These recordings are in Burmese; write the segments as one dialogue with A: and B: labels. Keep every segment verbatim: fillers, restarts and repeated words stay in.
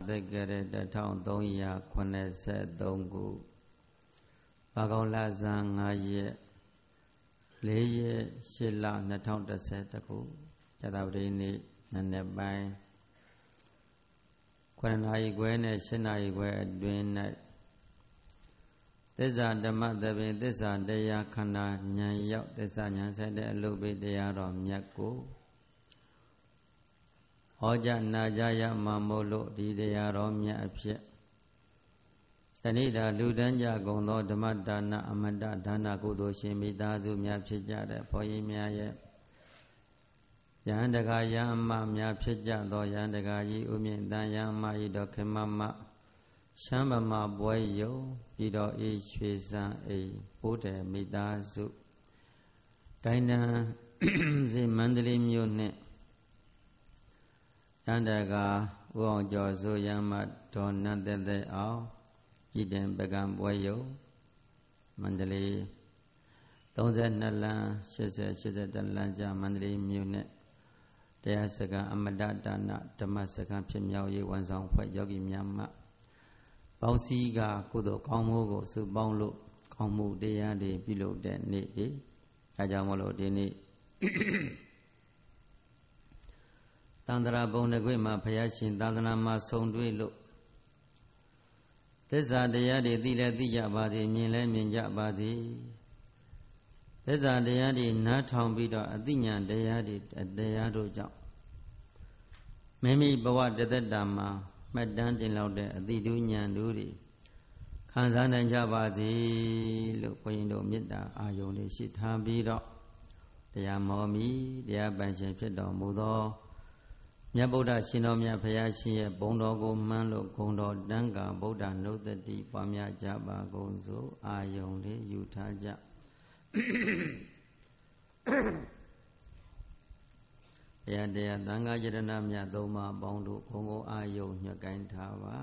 A: သက်ကြတဲ့တစ်ထောင်သုံးရာခုနှစ်ဆယ်သုံးခုဘာကောင်လဇန်ငါးရက်လေးရက်ရှစ်လနှစ်ထောင်တစ်ဆယ်တစ်ခုဇာတပတိနေ့နံနက်ပိုင်းခုနှစ်နာရီခွဲနဲ့ရှစ်နာရီခွဲအတွင်း၌သစ္စာဓမ္မသဘင်သစ္စာတရားခန္ဓာဉာဏ်ရောက်သစ္စာဉာဏ်ဆိုင်တဲ့အလုပ်ပေတရားတော်မြတ်ကိုဟောကြားနာကြားရမှာမို့လို့ဒီတရားတော်မြတ်အဖြစ်တဏိတာလူတန်းကြကုန်သောဓမ္မဒါနအမတဒါနကုသိုလ်ရှင်မိသားစုများဖြစ်ကြတဲ့ဘုန်းကြီးများရဲ့ယဟန်တကာယဟမများဖြစ်ကြသောယဟန်တကာကြီးဥမြင့်တန်ယဟမဤတော်ခေမမရှမ်းဗမာပွဲယုံပြီးတော့အေးရွှေစံအိမ်ပိုးတယ်မိသားစုကိုင်းနံစီမန္တလေးမြို့နှင့်ယဟန်တကာဥအောင်ကျော်ဆိုယမဒေါ်နတ်သက်သက်အောင်ကြည်တင်ပကံပွဲယုံမန္တလေးသုံးဆယ်နှစ်လမ်းရှစ်ဆယ်ရှစ်ဆယ်တလမ်းကြာမန္တလေးမြို့နဲ့တရားစခန်းအမတဒါနဓမ္မစခန်းဖြစ်မြောက်ရေးဝန်ဆောင်ဖွဲ့ယောဂီများမှပေါင်းစည်းကကုသိုလ်ကောင်းမှုကိုစုပေါင်းလို့ကောင်းမှုတရားတွေပြုလုပ်တဲ့နေ့ဒီအဲကြောင့်မလို့ဒီနေ့တန္တရာဘုံတစ်ခွေမှာဘုရားရှင်သာသနာမှာဆုံတွေ့လို့သစ္စာတရားတွေသိလဲသိကြပါစေမြင်လဲမြင်ကြပါစေသစ္စာတရားတွေနားထောင်ပြီးတော့အသိဉာဏ်တရားတွေတရားတို့ကြောင့်မိမိဘဝတသက်တာမှာမှတ်တမ်းတင်လောက်တဲ့အသိဉာဏ်တို့တွေခံစားနိုင်ကြပါစေလို့ဘုန်းကြီးတို့မေတ္တာအာယုန်လေးရှိထားပြီးတော့တရားမောမီတရားပိုင်ရှင်ဖြစ်တော်မူသောမြတ်ဗုဒ္ဓရှင်တော်မြတ်ဘုရားရှင်ရဲ့ဘုန်းတော်ကိုမှန်းလို့ဂုဏ်တော်တန်ခါဗုဒ္ဓနုတ္တိပွားများကြပါကုန်စို့အာယုန်လေးယူထားကြဘုရားတရားသံဃာယတနာမြတ်သုံးပါးပေါင်းတို့ဘုံကိုအာယုန်ညွှန်ကိုင်းထားပါ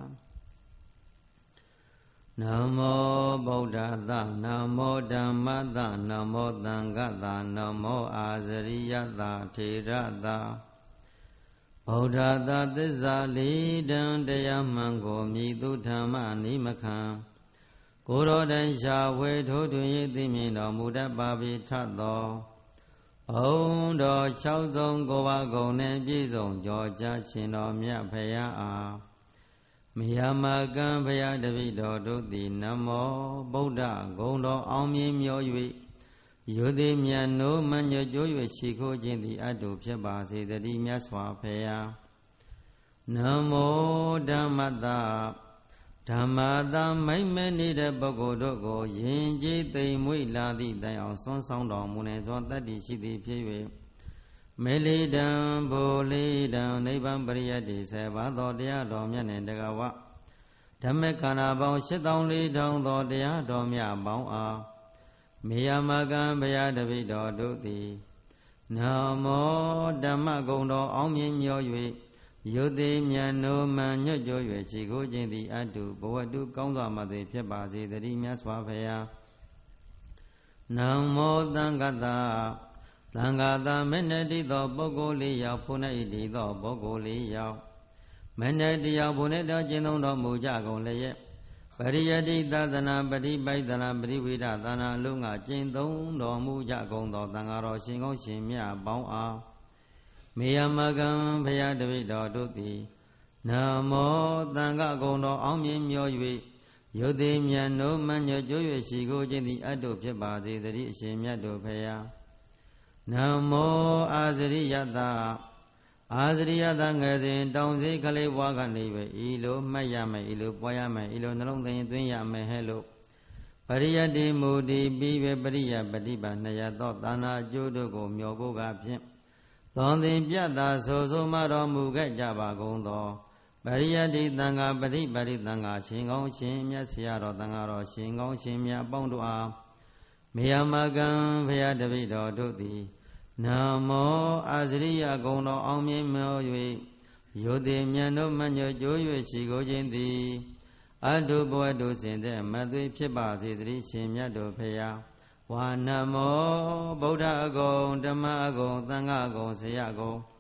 A: နမောဗုဒ္ဓသနမောဓမ္မသနမောသံဃသနမောအာဇရိယသထေရသဗုဒ္ဓသာသစ္စာလေးတံတရားမှန်ကိုမြည်သူဓမ္မနိမခံကိုယ်တော်တိုင်ရှာဝေထိုးထွင်၍သိမြင်တော်မူတတ်ပါပြီထသောဘုံတော်၆သုံးကိုပါကုံနှင့်ပြည့်စုံကြောကြားရှင်တော်မြတ်ဖရာအားမိယာမကံဖရာတပိတော်တို့သည်နမောဗုဒ္ဓဂုံတော်အောင်မြင်မြော၍ယောတိမြတ်နိုးမညွတ်ကြိုး၍ရှိခိုးခြင်းသည်အတုဖြစ်ပါစေတည်းမြတ်စွာဘုရားနမောဓမ္မတဓမ္မတာမိမ့်မဲနေတဲ့ပုဂ္ဂိုလ်တို့ကိုယဉ်ကျေးသိမ်မွေ့လာသည့်တိုင်အောင်ဆွမ်းဆောင်တော်မူနေသောတတ္တိရှိသည်ဖြစ်၍မေလိတံဘိုလိတံနိဗ္ဗာန်ပရိယတ္တိဆေဘာသောတရားတော်မြတ်နှင့်တကဝဓမ္မခန္ဓာပေါင်း ရှစ်သောင်းလေးထောင်သောတရားတော်မြတ်ပေါင်းအားမေယမကံဘုရားတပိတော်တို့သည်နမောဓမ္မဂုဏ်တော်အောင်မြင်မြော၍ယုတိမြတ်နိုးမှန်ညွတ်ကြိုး၍ခြေကိုခြင်းသည်အတုဘဝတုကောင်းစွာမသိဖြစ်ပါစေတည်းမြတ်စွာဘုရားနမောသံဃတသံဃာတမနတိသောပုဂ္ဂိုလ်လေးယောက်ဖုန်၏တည်သောပုဂ္ဂိုလ်လေးယောက်မနတိယောက်ဖုန်၏တော်ကျင့်သုံးတော်မူကြကုန်လျက်ပရိယတိသသနာပရိပိုက်သနာပရိဝိဒသနာအလုံးကကျင့်သုံးတော်မူကြကုန်သောသံဃာတော်ရှင်ကောင်းရှင်မြတ်ပေါင်းအားမေယမကံဘုရားတပိတော်တို့သည်နမောသံဃာကုံတော်အောင်မြင်မြော၍ယုတိမြတ်နိုးမညွတ်ကြိုး၍ရှိခိုးခြင်းသည်အတုဖြစ်ပါစေတည်းအရှင်မြတ်တို့ဘုရားနမောအာဇရိယတအာဇရိယတငယ်စဉ်တောင်စေကလေးဘွားကနေပဲဤလိုမှတ်ရမယ်ဤလိုပွားရမယ်ဤလိုနှလုံးသွင်းသွင်းရမယ်ဟဲ့လို့ပရိယတ္တိမူတိပြီးပဲပရိယပฏิပါနှစ်ရသောသာနာအကျိုးတို့ကိုမျှော်ကိုကဖြင့်သောသင်ပြတ်သာဆိုဆိုမှတော်မူခဲ့ကြပါကုန်သောပရိယတ္တိသံဃာပရိပရိသံဃာရှင်ကောင်းရှင်မြတ်ဆရာတော်သံဃာတော်ရှင်ကောင်းရှင်မြတ်အပေါင်းတို့အားမေယမကံဘုရားတပိတော်တို့သည်နမောအာဇရိယဂုံတော်အောင်မြင်မြော၍ယောတိမြတ်တို့မညွတ်ကြိုး၍ရှိကိုခြင်းသည်အတုဘဝတုစင်တဲ့မသွေဖြစ်ပါစေတည်းရှင်မြတ်တို့ဖရာဝါနမောဗုဒ္ဓအကုံဓမ္မအကုံသံဃာအကုံဆရာအကုံ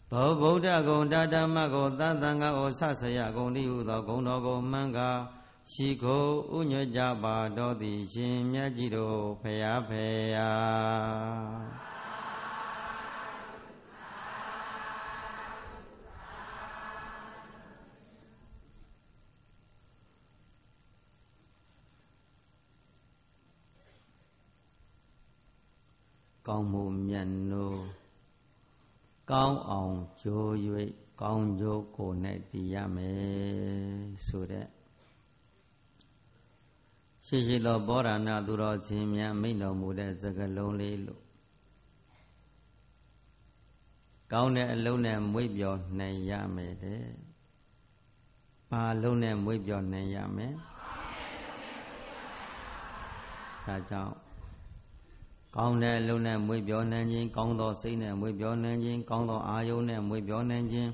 A: ဘောဗုဒ္ဓဂုံဓမ္မဂုံသံသံဃာဩဆဆယဂုံတိဟုသောဂုံတော်ကိုမှန်ကားရှိခိုးဥညွတ်ကြပါတော်သည်ရှင်မြတ်ကြီးတို့ဖယားဖယားကောင်းမှုမြတ်နိုးကောင်းအောင်ကြိုး၍ကောင်းကျိုးကို၌တည်ရမယ်ဆိုတဲ့ရှိရှိသောဘောဓနာသူတော်စင်များမိန့်တော်မူတဲ့စကားလုံးလေးလို့ကောင်းတဲ့အလုံးနဲ့မွေ့ပြော်နိုင်ရမယ်တဲ့။ဘာလုံးနဲ့မွေ့ပြော်နိုင်ရမယ်။ဒါကြောင့်ကောင်းတဲ့အလုံးနဲ့မွေ့ပြော်နိုင်ခြင်းကောင်းသောစိတ်နဲ့မွေ့ပြော်နိုင်ခြင်းကောင်းသောအာယုံနဲ့မွေ့ပြော်နိုင်ခြင်း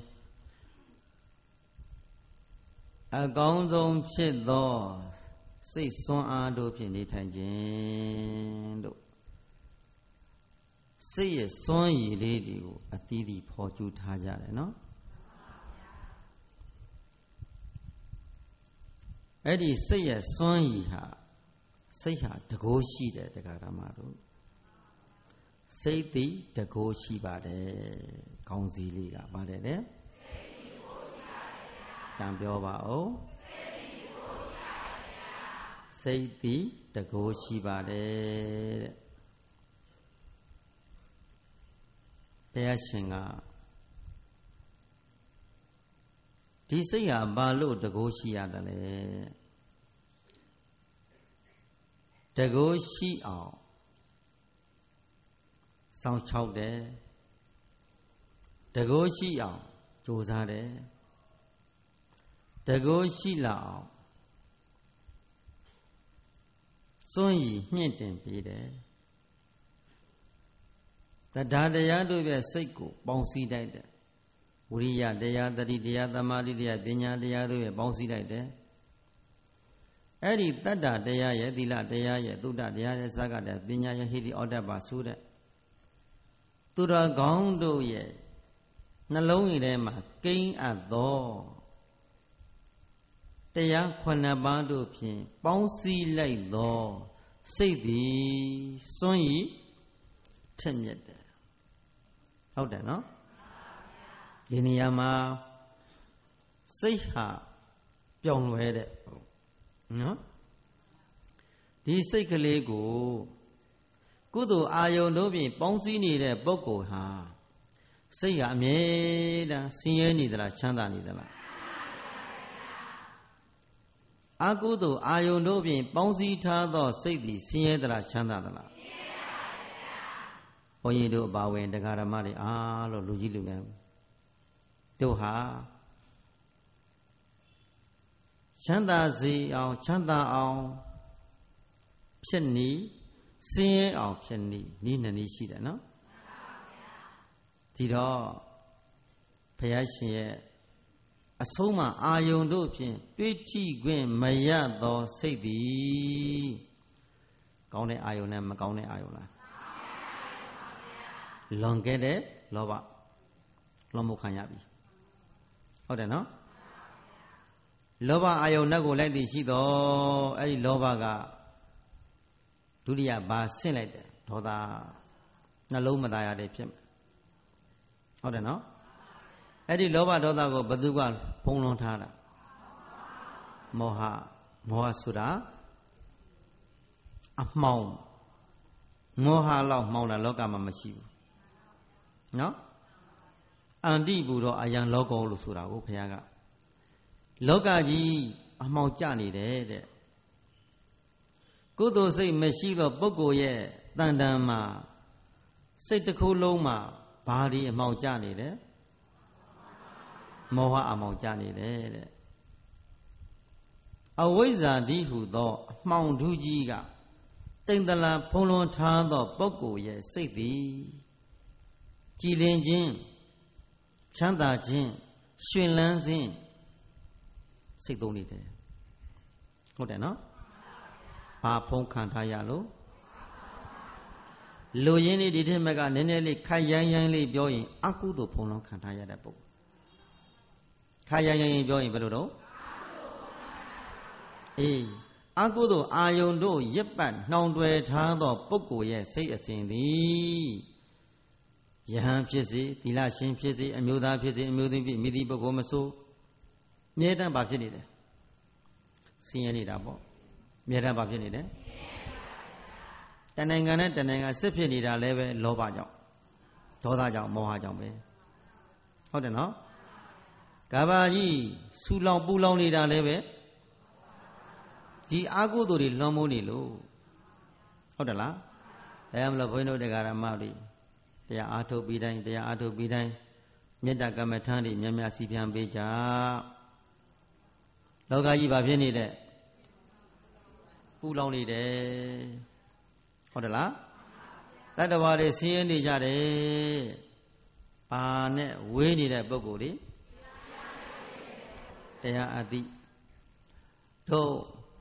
A: အကောင်းဆုံးဖြစ်သောစိတ်စွမ်းအားတို့ဖြင့်နေထိုင်ခြင်းတို့စိတ်ရဲ့စွမ်းရည်လေးတွေကိုအသီးသီးဖော်ကျူးထားကြတယ်နော်အဲ့ဒီစိတ်ရဲ့စွမ်းရည်ဟာစိတ်ဟာတကိုးရှိတယ်တရားဓမ္မတို့စိတ်သည်တကိုးရှိပါတယ်ခေါင်းစည်းလေးကပါတယ်တဲ့တန်ပြောပါဦးစိတ်သည်တကိုးရှိပါတယ်တဲ့ဘုရားရှင်ကဒီစိတ်ဟာဘာလို့တကိုးရှိရတယ်လဲတကိုးရှိအောင်စောင့်ချောက်တယ်တကိုးရှိအောင်ကြိုးစားတယ်တကိုးရှိလာအောင်စွန့်ရည်မြင့်တင်ပေးတယ်တရားတရားတို့ရဲ့စိတ်ကိုပေါင်းစည်းလိုက်တယ်ဝိရိယတရားတတိတရားသမာဓိတရားပညာတရားတို့ရဲ့ပေါင်းစည်းလိုက်တယ်အဲ့ဒီတတ္တတရားရဲ့သီလတရားရဲ့သုဒ္ဓတရားရဲ့ဇဂတရားပညာရဲ့ဟိတိဩတ္တပါဆိုတဲ့သူတော်ကောင်းတို့ရဲ့နှလုံးရည်ထဲမှာကိန်းအပ်သောတရားခုနှစ်ပါးတို့ဖြင့်ပေါင်းစည်းလိုက်သောစိတ်သည်စွန့်ရည်ထက်မြက်တယ်ဟုတ်တယ်နော်ဒီနေရာမှာစိတ်ဟာပြောင်းလဲတဲ့နော်ဒီစိတ်ကလေးကိုကုသိုလ်အာယုန်တို့ဖြင့်ပေါင်းစည်းနေတဲ့ပုဂ္ဂိုလ်ဟာစိတ်ဟာအမြဲတမ်းဆင်းရဲနေသလားချမ်းသာနေသလားအကုသိုလ်အာယုန်တို့ဖြင့်ပေါင်းစည်းထားသောစိတ်သည်ဆင်းရဲသလားချမ်းသာသလားဆင်းရဲပါဗျာဘုန်းကြီးတို့အပါဝင်တရားဓမ္မတွေအားလို့လူကြီးလူငယ်တို့ဟာချမ်းသာစေအောင်ချမ်းသာအောင်ဖြစ်နေဆင်းရဲအောင်ဖြစ်နေနည်းနှစ်နည်းရှိတယ်နော်ဒီတော့ဘုရားရှင်ရဲ့အဆုံးမအာယုန်တို့ဖြင့်တွေ့ထိခွင့်မရသောစိတ်သည်ကောင်းတဲ့အာယုန်နဲ့မကောင်းတဲ့အာယုန်လားလွန်ခဲ့တဲ့လောဘလွန်မှုခံရပြီဟုတ်တယ်နော်လောဘအာယုန်နဲ့ကိုလိုက်သည်ရှိတော့အဲ့ဒီလောဘကဒုတိယဘာဆင့်လိုက်တယ်ဒေါသနှလုံးမသားရတဲ့ဖြစ်ဟုတ်တယ်နော်အဲ့ဒီလောဘဒေါသကိုဘသူကဖုံးလွှမ်းထားတာမောဟမောဟဆိုတာအမှောင်မောဟလောက်မှောင်တာလောကမှာမရှိဘူးနော်အန္တိဘူတော့အယံလောကောလို့ဆိုတာကိုဘုရားကလောကကြီးအမှောင်ကျနေတယ်တဲ့ကုသိုလ်စိတ်မရှိသောပုဂ္ဂိုလ်ရဲ့တန်တန်မှာစိတ်တစ်ခုလုံးမှာဘာဒီအမှောင်ကျနေတယ်မောဟအမှောင်ကျနေတယ်တဲ့အဝိဇ္ဇာတိဟုသောအမှောင်ဓုကြီးကတိမ်တလာဖုံးလွှမ်းထားသောပုဂ္ဂိုလ်ရဲ့စိတ်သည်ကြည်လင်ခြင်းချမ်းသာခြင်းရှင်လန်းခြင်းစိတ်သုံးနေတယ်ဟုတ်တယ်နော်ဘာဖုံးခံထားရလို့လူရင်းလေးဒီထက်မကနည်းနည်းလေးခိုင်ရိုင်းရိုင်းလေးပြောရင်အကုသိုလ်ဖုံးလွှမ်းခံထားရတဲ့ပုဂ္ဂိုလ်ခိုင်ရိုင်းရိုင်းပြောရင်ဘယ်လိုတော့အေးအကုသိုလ်အာယုန်တို့ရပ်ပတ်နှောင်တွယ်ထားသောပုဂ္ဂိုလ်ရဲ့စိတ်အစဉ်သည်ယဟန်ဖြစ်စေသီလရှင်ဖြစ်စေအမျိုးသားဖြစ်စေအမျိုးသမီးဖြစ်မိသည့်ပုဂ္ဂိုလ်မဆိုမြဲတမ်းဘာဖြစ်နေတယ်ဆင်းရဲနေတာပေါ့မြဲတမ်းဘာဖြစ်နေတယ်တဏ္ဍာနဲ့တဏ္ဍာစစ်ဖြစ်နေတာလည်းပဲလောဘကြောင့်ဒေါသကြောင့်မောဟကြောင့်ပဲဟုတ်တယ်နော်ကဘာကြီးဆူလောင်ပူလောင်နေတာလည်းပဲဒီအာကုသိုလ်တွေလွန်မိုးနေလို့ဟုတ်တယ်လားဒါမှမဟုတ်ဘုန်းကြီးတို့တရားဓမ္မတွေတရားအားထုတ်ပြီးတိုင်းတရားအားထုတ်ပြီးတိုင်းမေတ္တာကမ္မထမ်းတွေများများစီပြန်ပေးကြလောကကြီးဘာဖြစ်နေတဲ့ပူလောင်နေတယ်ဟုတ်တယ်လားတတ္တဝါတွေဆင်းရဲနေကြတယ်ဘာနဲ့ဝေးနေတဲ့ပုဂ္ဂိုလ်တွေတရားအသိတို့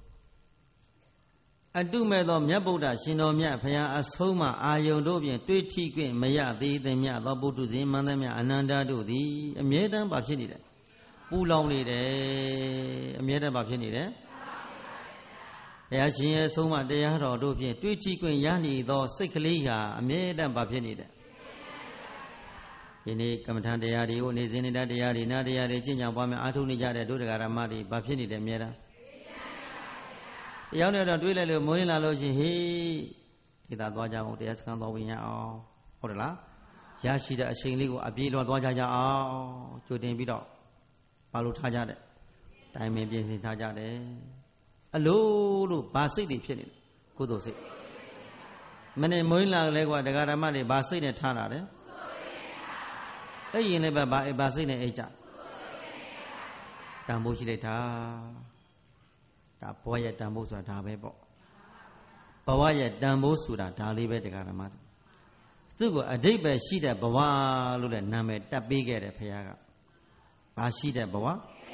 A: အတုမဲ့သောမြတ်ဗုဒ္ဓရှင်တော်မြတ်ဖရာအဆုံးမအာယုန်တို့ဖြင့်တွေ့ထိခွင့်မရသေးသည်မြတ်သောပုထုဇဉ်မန္တမြတ်အနန္တတို့သည်အမြဲတမ်းဘာဖြစ်နေတယ်ပူလောင်နေတယ်အမြဲတမ်းဘာဖြစ်နေတယ်ဘုရားရှင်ရဲ့ဆုံးမတရားတော်တို့ဖြင့်တွေ့ထိခွင့်ရနေသောစိတ်ကလေးဟာအမြဲတမ်းဘာဖြစ်နေတယ်ဒီနေ့ကမ္မထံတရားတွေကိုနေစဉ်နေတဲ့တရားတွေနာတရားတွေကျင့်ကြံပွားများအားထုတ်နေကြတဲ့ဒုဒကာရမတွေဘာဖြစ်နေတယ်အမြဲတမ်းတရားနဲ့တော့တွေးလိုက်လို့မိုးရင်းလာလို့ရှိရင်ဟေးဒီသာသွားကြအောင်တရားစခန်းသွားဝင်ရအောင်ဟုတ်တယ်လားရရှိတဲ့အချိန်လေးကိုအပြေးလွှားသွားကြကြအောင်ကြိုတင်ပြီးတော့ဘာလို့ထားကြတဲ့တိုင်ပင်ပြင်ဆင်ထားကြတယ်အလိုလို့ဘာစိတ်တွေဖြစ်နေလဲကုသိုလ်စိတ်မနေ့မိုးရင်းလာလဲကွာဒကာရမတွေဘာစိတ်နဲ့ထားတာလဲအဲ့ရင်လည်းပဲဘာဘာစိတ်နဲ့အိတ်ကြတန်ဖိုးရှိလိုက်တာဒါဘဝရဲ့တန်ဖိုးဆိုတာဒါပဲပေါ့ဘဝရဲ့တန်ဖိုးဆိုတာဒါလေးပဲတရားဓမ္မသူ့ကိုအဓိပ္ပာယ်ရှိတဲ့ဘဝလို့လည်းနာမည်တက်ပေးခဲ့တယ်ဘုရားကဘာရှိတဲ့ဘဝ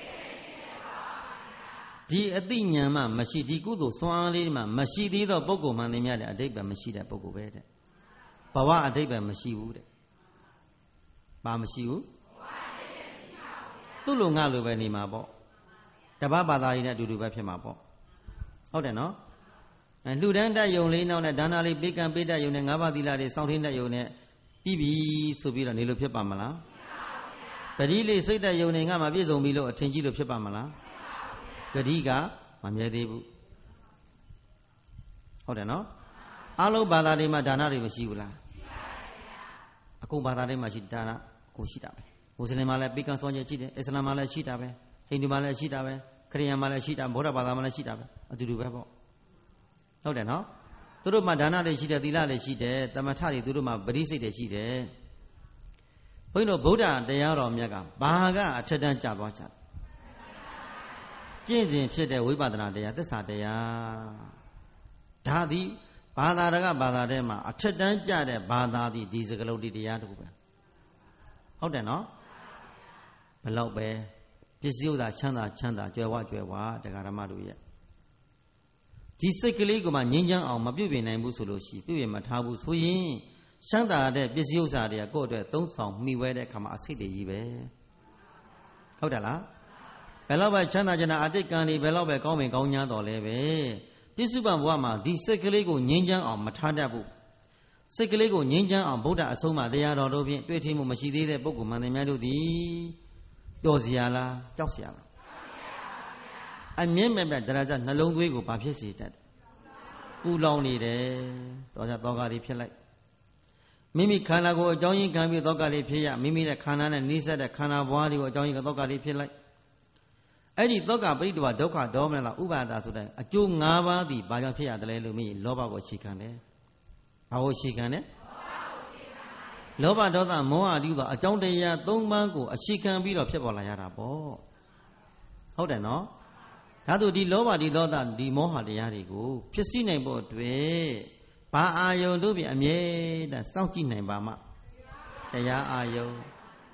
A: ဒီအသိဉာဏ်မှမရှိဒီကုသိုလ်စွမ်းအားလေးမှမရှိသေးသောပုဂ္ဂိုလ်မှန်သမျှတဲ့အဓိပ္ပာယ်မရှိတဲ့ပုဂ္ဂိုလ်ပဲတဲ့ဘဝအဓိပ္ပာယ်မရှိဘူးတဲ့ဘာမရှိဘူးသူ့လိုငါလိုပဲနေမှာပေါ့တပတ်ဘာသာရင်းနဲ့အတူတူပဲဖြစ်မှာပေါ့ဟုတ်တယ်နော်အဲလှူဒန်းတတ်ယုံလေးနောက်နဲ့ဒါနာလေးပေးကံပေးတတ်ယုံနဲ့ငါးပါးသီလတွေစောင့်ထင်းတတ်ယုံနဲ့ပြီးပြီဆိုပြီးတော့နေလို့ဖြစ်ပါမလားပတိလေးစိတ်တတ်ယုံနဲ့ငါမှပြည့်စုံပြီလို့အထင်ကြီးလို့ဖြစ်ပါမလားဂတိကမမြဲသေးဘူးဟုတ်တယ်နော်အလုံးဘာသာတွေမှာဒါနတွေမရှိဘူးလားအကုန်ဘာသာတွေမှာရှိဒါနကိုရှိတာပဲမွတ်စလင်မှာလည်းပေးကံစောင့်ကြကြည့်တယ်အစ္စလာမ်မှာလည်းရှိတာပဲဟိန္ဒူမှာလည်းရှိတာပဲခရစ်ယာန်မှာလည်းရှိတာဗုဒ္ဓဘာသာမှာလည်းရှိတာပဲအတူတူပဲပေါ့ဟုတ်တယ်နော်သူတို့မှာဒါနတွေရှိတယ်သီလတွေရှိတယ်တမထတွေသူတို့မှာပရိစိတ်တွေရှိတယ်ဘုန်းကြီးတို့ဗုဒ္ဓတရားတော်မြတ်ကဘာကအထက်တန်းကြသွားကြတယ်ကျင့်စဉ်ဖြစ်တဲ့ဝိပဿနာတရားသစ္စာတရားဒါသည်ဘာသာတကဘာသာထဲမှာအထက်တန်းကြတဲ့ဘာသာသည်ဒီစကလုံးဒီတရားတခုပဲဟုတ်တယ်နော်ဘယ်လောက်ပဲပစ္စည်းဥစ္စာချမ်းသာချမ်းသာကြွယ်ဝကြွယ်ဝတရားဓမ္မတို့ရဲ့ဒီစိတ်ကလေးကမှငြိမ်းချမ်းအောင်မပြုပြင်နိုင်ဘူးဆိုလို့ရှိပြုပြင်မထားဘူးဆိုရင်ချမ်းသာတဲ့ပစ္စည်းဥစ္စာတွေကကိုယ့်အတွက်သုံးဆောင်မိဝဲတဲ့အခါမှာအစိတ်တွေကြီးပဲဟုတ်တယ်လားဘယ်တော့ပဲချမ်းသာချမ်းသာအတိတ်ကံတွေဘယ်တော့ပဲကောင်းပင်ကောင်းညားတော်လဲပဲပြစ္ဆုတ်ပံဘဝမှာဒီစိတ်ကလေးကိုငြိမ်းချမ်းအောင်မထားတတ်ဘူးစိတ်ကလေးကိုငြိမ်းချမ်းအောင်ဗုဒ္ဓအဆုံးအမတရားတော်တို့ဖြင့်တွေ့ထိမှုမရှိသေးတဲ့ပုဂ္ဂိုလ်မှန်သမျှတို့သည်ပျော်စရာလားကြောက်စရာလားအမြင့်မဲ့မဲ့ဒရဇနှလုံးသွေးကိုဘာဖြစ်စေတတ်ပူလောင်နေတယ်တော့ကြသောကတွေဖြစ်လိုက်မိမိခန္ဓာကိုယ်အကြောင်းရင်းခံပြီးသောကတွေဖြစ်ရမိမိရဲ့ခန္ဓာနဲ့နှိစက်တဲ့ခန္ဓာဘွားတွေကိုအကြောင်းရင်းကသောကတွေဖြစ်လိုက်အဲ့ဒီသောကပရိတ္တဝဒုက္ခဒေါမနလာဥပါဒဆိုတဲ့အကျိုး၅ပါးသည်ဘာကြောင့်ဖြစ်ရတယ်လဲလို့မိလောဘကိုအခြေခံတယ်ဘာကိုအခြေခံတယ်လောဘဒေါသမောဟအတုသောအကြောင်းတရား၃ပါးကိုအခြေခံပြီးတော့ဖြစ်ပေါ်လာရတာပေါ့ဟုတ်တယ်နော်ဒါဆိုဒီလောဘဒီဒေါသဒီမောဟတရားတွေကိုဖြစ်စည်းနိုင်ဖို့အတွက်ဘာအာယုန်တို့ဖြင့်အမြဲတမ်းစောင့်ကြည့်နိုင်ပါမှတရားအာယုန်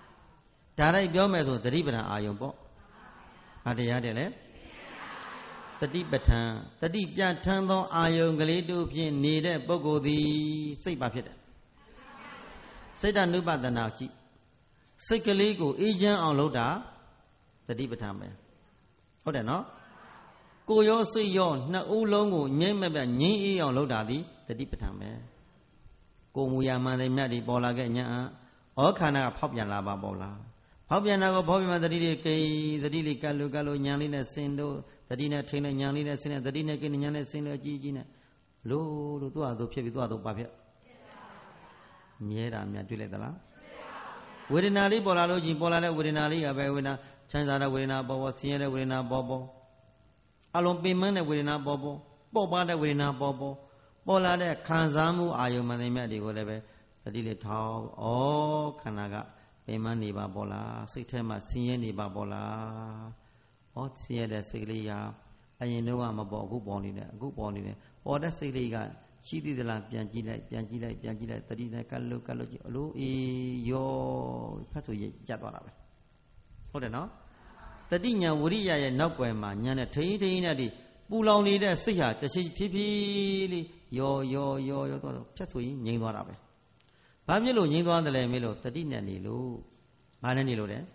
A: ဒါလိုက်ပြောမယ်ဆိုသတိပဋ္ဌာန်အာယုန်ပေါ့ဘာတရားတဲ့လဲတတိပဋ္ဌာန်တတိပြဋ္ဌာန်းသောအာယုံကလေးတို့ဖြင့်နေတဲ့ပုဂ္ဂိုလ်သည်စိတ်ပါဖြစ်တယ်စိတ်ဓာနုပဒနာကြည့်စိတ်ကလေးကိုအေးချမ်းအောင်လုပ်တာတတိပဋ္ဌာန်ပဲဟုတ်တယ်နော်ကိုရောစိတ်ရောနှစ်ဦးလုံးကိုငြိမ့်မပြငြိမ့်အေးအောင်လုပ်တာသည်တတိပဋ္ဌာန်ပဲကိုမူရာမှန်တဲ့မြတ်ဒီပေါ်လာခဲ့ညာဩခန္ဓာကဖောက်ပြန်လာပါပေါ်လာဖောက်ပြန်တာကိုဖောက်ပြန်မှတတိလေးကိတတိလေးကတ်လို့ကတ်လို့ညာလေးနဲ့ဆင်းလို့တတိနဲ့ထိန်နဲ့ညာလေးနဲ့ဆင်းနဲ့တတိနဲ့ကိညာနဲ့ဆင်းလို့အကြီးကြီးနဲ့လို့လို့သူ့ဟာသူဖြစ်ပြီးသူ့ဟာသူပါဖြစ်မြဲတာမြတ်တွေ့လိုက်သလားဝေဒနာလေးပေါ်လာလို့ချင်းပေါ်လာတဲ့ဝေဒနာလေးကပဲဝေဒနာချမ်းသာတဲ့ဝေဒနာပေါ်ပေါ်ဆင်းရဲတဲ့ဝေဒနာပေါ်ပေါ်အလုံးပင်မတဲ့ဝေဒနာပေါ်ပေါ်ပေါ့ပါတဲ့ဝေဒနာပေါ်ပေါ်ပေါ်လာတဲ့ခံစားမှုအာယုံမှန်တဲ့မြတ်တွေကိုလည်းပဲတတိလေးထောင်းဩခန္ဓာကပင်မနေပါပေါ်လားစိတ်ထဲမှာဆင်းရဲနေပါပေါ်လားဩဆင်းရဲတဲ့စိတ်ကလေးရာအရင်တော့ကမပေါ်အခုပေါ်နေတယ်အခုပေါ်နေတယ်ပေါ်တဲ့စိတ်လေးကရှိသေးသလားပြန်ကြည့်လိုက်ပြန်ကြည့်လိုက်ပြန်ကြည့်လိုက်တတိနဲ့ကတ်လို့ကတ်လို့ကြည့်အလိုအေးရောဖတ်ဆိုရကြသွားတာပဲဟုတ်တယ်နော်တတိညာဝရိယရဲ့နောက်ွယ်မှာညာနဲ့ထိန်းထိန်းနဲ့ဒီပူလောင်နေတဲ့စိတ်ဟာတရှိဖြည်းဖြည်းလေးရောရောရောရောသွားတော့ဖြတ်ဆိုရင်ငြိမ်သွားတာပဲဘာဖြစ်လို့ငြိမ်သွားတယ်လဲမေးလို့တတိနဲ့နေလို့ဘာနဲ့နေလို့လဲ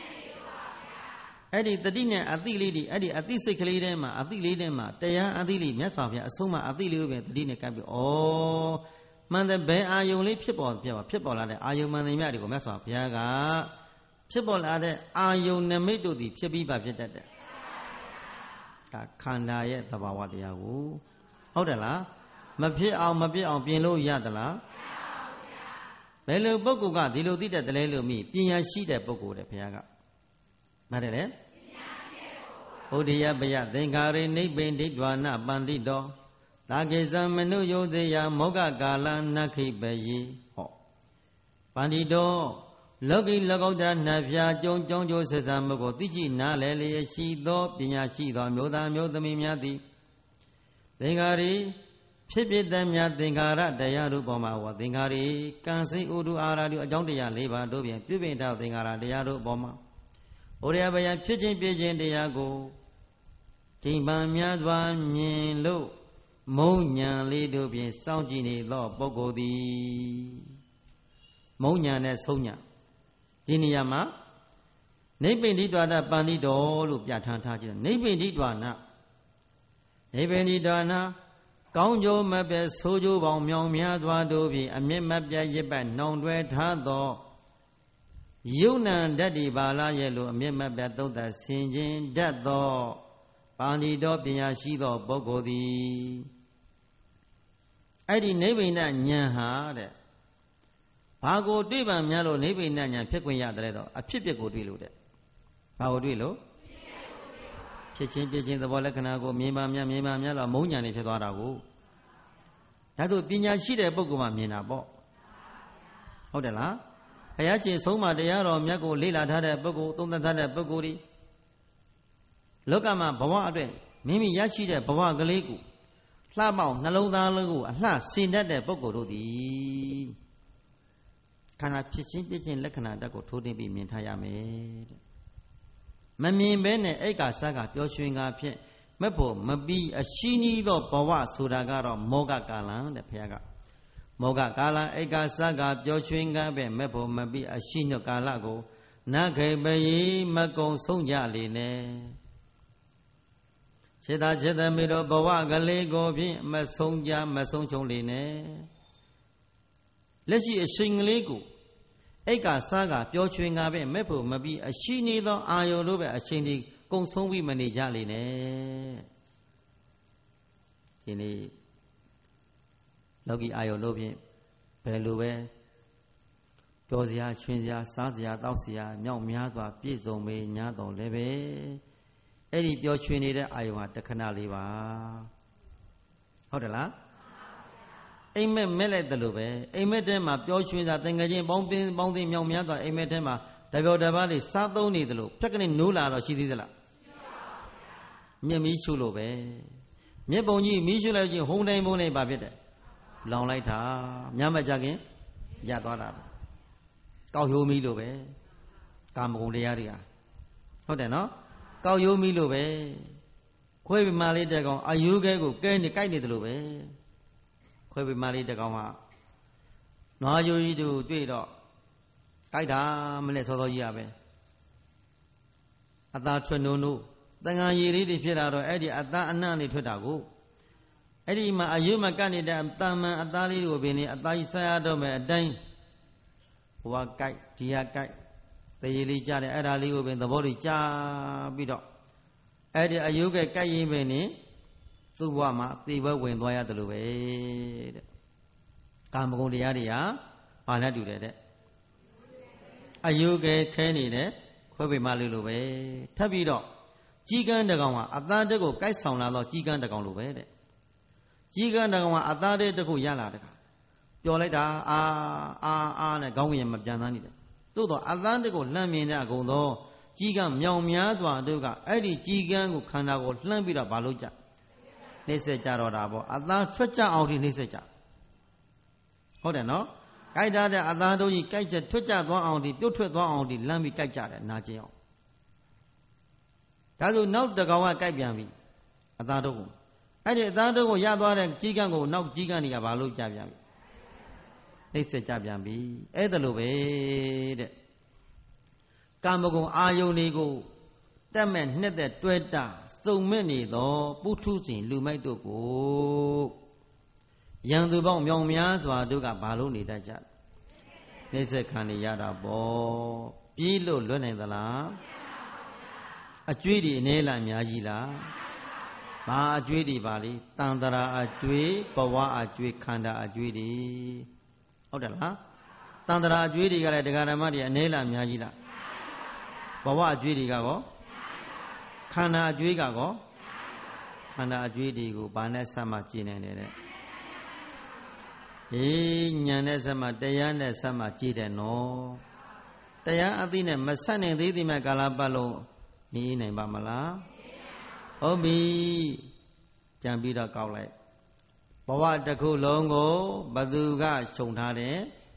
A: အဲ့ဒီတတိနဲ့အတိလေးဒီအဲ့ဒီအတိစိတ်ကလေးထဲမှာအတိလေးထဲမှာတရားအတိလေးမြတ်စွာဘုရားအဆုံးမှာအတိလေးကိုပဲတတိနဲ့ကပ်ပြီးဩမှန်တဲ့ဘယ်အာယုံလေးဖြစ်ပေါ်ပြပါဖြစ်ပေါ်လာတဲ့အာယုံမှန်တဲ့မြတ်တွေကိုမြတ်စွာဘုရားကဖြစ်ပေါ်လာတဲ့အာယုံနမိတ်တို့သည်ဖြစ်ပြီးပါဖြစ်တတ်တယ်ဒါခန္ဓာရဲ့သဘာဝတရားကိုဟုတ်တယ်လားမဖြစ်အောင်မဖြစ်အောင်ပြင်လို့ရသလားဘယ်လိုပုဂ္ဂိုလ်ကဒီလိုသိတတ်တယ်လဲလို့မိပညာရှိတဲ့ပုဂ္ဂိုလ်တဲ့ဘုရားကမှတ်တယ်လေဘုဒ္ဓယပယသင်္ခါရိနိဗ္ဗိဒိဋ္ဌဝနပန္တိတောသာကိသမနုယောသေယမောဂကာလနခိပယေဟောပန္တိတောလောကီလောကုတ္တရနှဖျားကြုံကြုံကြိုးဆက်ဆံမှုကိုသိကြည်နားလည်လျက်ရှိသောပညာရှိသောမျိုးသားမျိုးသမီးများသည်သင်္ခါရိဖြစ်ဖြစ်သမျှသင်္ခါရတရားတို့ပေါ်မှာဟောသင်္ခါရိကံစိတ်ဥဒုအာရတို့အကြောင်းတရား၄ပါးတို့ဖြင့်ပြုပြင်ထားသင်္ခါရတရားတို့ပေါ်မှာဘုရားဗျာဖြစ်ခြင်းပြခြင်းတရားကိုဒီပံများစွာမြင်လို့မုံညာလေးတို့ဖြင့်စောင့်ကြည့်နေသောပုဂ္ဂိုလ်သည်မုံညာနဲ့ဆုံးညာဒီနေရာမှာနိဗ္ဗိဒိဋ္ဌဝနပန္တိတော်လို့ပြဋ္ဌာန်းထားခြင်းနိဗ္ဗိဒိဋ္ဌဝနနိဗ္ဗိဒိဋ္ဌဝနကောင်းကျိုးမပဲဆိုးကျိုးပေါင်းမြောင်များစွာတို့ဖြင့်အမြင့်မပြတ်ရစ်ပတ်နှောင်တွဲထားသောယုံနံဓာတ်ဒီပါလာရဲ့လို့အမြင့်မပြတ်သုံးသဆင်ခြင်းတတ်သောပန္တိတော်ပညာရှိသောပုဂ္ဂိုလ်သည်အဲ့ဒီနိဗ္ဗိဒဉာဏ်ဟာတဲ့ဘာကိုတွေ့ပါများလို့နိဗ္ဗိဒဉာဏ်ဖြစ်ခွင့်ရတယ်တော့အဖြစ်ပြက်ကိုတွေ့လို့တဲ့ဘာကိုတွေ့လို့ဖြစ်ချင်းပြချင်းသဘောလက္ခဏာကိုမြင်ပါများမြင်ပါများတော့မုံညာနေဖြစ်သွားတာကိုဒါတို့ပညာရှိတဲ့ပုဂ္ဂိုလ်မှမြင်တာပေါ့ဟုတ်တယ်လားဘုရားရှင်ဆုံးမတရားတော်မြတ်ကိုလေ့လာထားတဲ့ပုဂ္ဂိုလ်သုံးသပ်ထားတဲ့ပုဂ္ဂိုလ်ဒီလောကမှာဘဝအတွက်မိမိရရှိတဲ့ဘဝကလေးကိုလှပေါက်နှလုံးသားလေးကိုအလှဆင်တတ်တဲ့ပုဂ္ဂိုလ်တို့သည်ခန္ဓာဖြစ်ချင်းပြချင်းလက္ခဏာတက်ကိုထိုးတင်ပြီးမြင်ထားရမယ်တဲ့မမြင်ဘဲနဲ့အိတ်ကာစကပျော်ရွှင်ကားဖြင့်မက်ဖို့မပြီးအရှိနီးသောဘဝဆိုတာကတော့မောဂကာလတဲ့ဘုရားကမောဂကာလအိတ်ကာစကပျော်ရွှင်ကားပဲမက်ဖို့မပြီးအရှိညကာလကိုနခေပယေမကုံဆုံးကြလေနဲ့ခြေသာခြေသမီးတို့ဘဝကလေးကိုဖြင့်မဆုံးကြမဆုံးချုံလေနဲ့လက်ရှိအချိန်ကလေးကိုအိတ်ကစားကပျော်ရွှင်ကပဲမဲ့ဖို့မပြီးအရှိနေသောအာယုံတို့ပဲအချိန်ဒီကုံဆုံးပြီးမနေကြလေနဲ့ဒီနေ့လောကီအာယုံတို့ဖြင့်ဘယ်လိုပဲပျော်စရာချွင်စရာစားစရာတောက်စရာမြောက်များစွာပြည့်စုံပေညာတော်လည်းပဲအဲ့ဒီပျော်ရွှင်နေတဲ့အာယုံဟာတခဏလေးပါဟုတ်တယ်လားအိမ်မက်မဲ့လိုက်တယ်လို့ပဲအိမ်မက်ထဲမှာပျော်ရွှင်တာတန်ငယ်ချင်းပေါင်းပင်းပေါင်းသိမြောင်များစွာအိမ်မက်ထဲမှာတပြောတပါးလေးစားသုံးနေတယ်လို့ဖြက်ကနေနိုးလာတော့ရှိသေးသလားမျက်မီးရှုလို့ပဲမျက်ပုံကြီးမီးရှုလိုက်ချင်းဟုံတိုင်းပုံနဲ့ပါဖြစ်တယ်လောင်လိုက်တာညမကြခင်ရသွားတာကောက်ရိုးမီးလို့ပဲကာမဂုဏ်တရားတွေဟာဟုတ်တယ်နော်ကောက်ရိုးမီးလို့ပဲခွေးပမာလေးတက်ကောင်အယူခဲကိုကဲနေကြိုက်နေတယ်လို့ပဲခွေးပမာလေးတက်ကောင်ကနွားယိုကြီးတို့တွေ့တော့ကြိုက်တာမနဲ့စောစောကြီးရပဲအသားထွက်နိုးနိုးတန်ငါရည်လေးတွေဖြစ်လာတော့အဲ့ဒီအသားအနှံ့နေထွက်တာကိုအဲ့ဒီမှာအယူမကတ်နေတဲ့အတန်မှန်အသားလေးကိုပင်နေအသားကြီးဆက်ရတော့မယ်အတိုင်းဟိုကကြိုက်ဒီကကြိုက်တရေလေးကြားတယ်အဲ့ဒါလေးကိုပင်သဘောလေးကြားပြီးတော့အဲ့ဒီအယုကဲကြိုက်ရင်ပင်နေသူ့ဘဝမှာသေဘဝင်သွားရတယ်လို့ပဲတဲ့ကာမဂုဏ်တရားတွေဟာဘာနဲ့တူတယ်တဲ့အယုကဲခဲနေတဲ့ခွဲပေမလေးလိုပဲထပ်ပြီးတော့ကြီးကန်းတကောင်ကအသားတက်ကိုကြိုက်ဆောင်လာတော့ကြီးကန်းတကောင်လိုပဲတဲ့ကြီးကန်းတကောင်ကအသားတက်တခုရလာတဲ့ပျော်လိုက်တာအာအာအာနဲ့ခေါင်းဝင်မပြန်သားနေတယ်သို့တော့အသားတက်ကိုလှမ်းမြင်တဲ့အကုန်သောကြီးကန်းမြောင်များစွာတို့ကအဲ့ဒီကြီးကန်းကိုခန္ဓာကိုလှမ်းပြီးတော့ဘာလို့ကြနှိမ့်ဆက်ကြတော့တာပေါ့အသားထွက်ကြအောင်ဒီနှိမ့်ဆက်ကြဟုတ်တယ်နော်ကြိုက်တာတဲ့အသားတို့ကြီးကြိုက်ချက်ထွက်ကြသွားအောင်ဒီပြုတ်ထွက်သွားအောင်ဒီလမ်းပြီးကြိုက်ကြတယ်နာကျင်အောင်ဒါဆိုနောက်တကောင်ကကြိုက်ပြန်ပြီအသားတို့ကိုအဲ့ဒီအသားတို့ကိုရသွားတဲ့ကြီးကန်းကိုနောက်ကြီးကန်းတွေကဘာလို့ကြပြန်ပြီနှိမ့်ဆက်ကြပြန်ပြီအဲ့ဒါလိုပဲတဲ့ကာမဂုဏ်အာယုန်တွေကိုတက်မဲ့နှစ်သက်တွဲတာစုံမဲ့နေသောပုထုဇဉ်လူမိုက်တို့ကိုရန်သူပေါင်းမြောင်များစွာတို့ကဘာလို့နေတတ်ကြနှိမ့်ဆက်ခံနေရတာပေါ့ပြေးလို့လွတ်နိုင်သလားအကျွေးတွေအနေလားအများကြီးလားဘာအကျွေးတွေပါလေတန်တရာအကျွေးဘဝအကျွေးခန္ဓာအကျွေးတွေဟုတ်တယ်လားတန်တရာအကျွေးတွေကလည်းတရားဓမ္မတွေအနေလားအများကြီးလားဘဝအကျွေးတွေကကောခန္ဓာအကျွေးကကောခန္ဓာအကျွေးတွေကိုဘာနဲ့ဆက်မှကြည်နိုင်တယ်တဲ့ဟေးညာနဲ့ဆက်မှတရားနဲ့ဆက်မှကြည်တယ်နော်တရားအသိနဲ့မဆက်နိုင်သေးသည်မဲ့ကာလပတ်လုံးနေနိုင်ပါမလားဟုတ်ပြီပြန်ပြီးတော့ကောက်လိုက်ဘဝတစ်ခုလုံးကိုဘသူကခြုံထားတယ်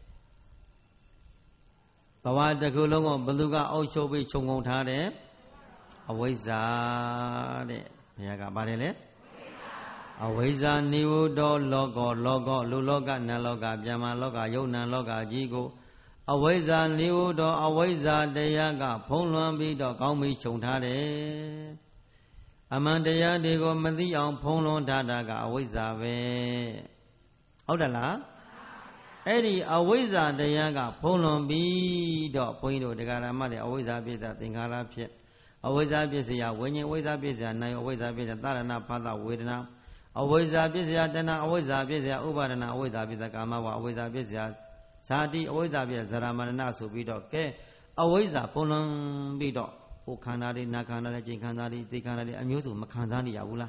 A: ဘဝတစ်ခုလုံးကိုဘသူကအုပ်ချုပ်ပြီးခြုံငုံထားတယ်အဝိဇ္ဇာတဲ့ဘုရားကပါတယ်လေအဝိဇ္ဇာနိဝုတောလောကောလောကောလူလောကနတ်လောကဗျမလောကယုတ်နံလောကကြီးကိုအဝိဇ္ဇာနိဝုတောအဝိဇ္ဇာတရားကဖုံးလွှမ်းပြီးတော့ကောင်းပြီးခြုံထားတယ်အမှန်တရားတွေကိုမသိအောင်ဖုံးလွှမ်းထားတာကအဝိဇ္ဇာပဲဟုတ်တယ်လားအဲ့ဒီအဝိဇ္ဇာတရားကဖုံးလွှမ်းပြီးတော့ဘုန်းကြီးတို့တရားဓမ္မတွေအဝိဇ္ဇာပြည့်တဲ့သင်္ခါရဖြစ်အဝိဇ္ဇာပြည့်စရာဝိညာဉ်ဝိဇ္ဇာပြည့်စရာနာယအဝိဇ္ဇာပြည့်စရာသာရဏဖသဝေဒနာအဝိဇ္ဇာပြည့်စရာတဏအဝိဇ္ဇာပြည့်စရာဥပါဒနာအဝိဇ္ဇာပြည့်စရာကာမဝအဝိဇ္ဇာပြည့်စရာဇာတိအဝိဇ္ဇာပြည့်ဇရာမရဏဆိုပြီးတော့ကဲအဝိဇ္ဇာဖုံးလွှမ်းပြီးတော့ဟိုခန္ဓာတွေနာခန္ဓာတွေจิตခန္ဓာတွေသိခန္ဓာတွေအမျိုးစုံမခံစားနေရဘူးလား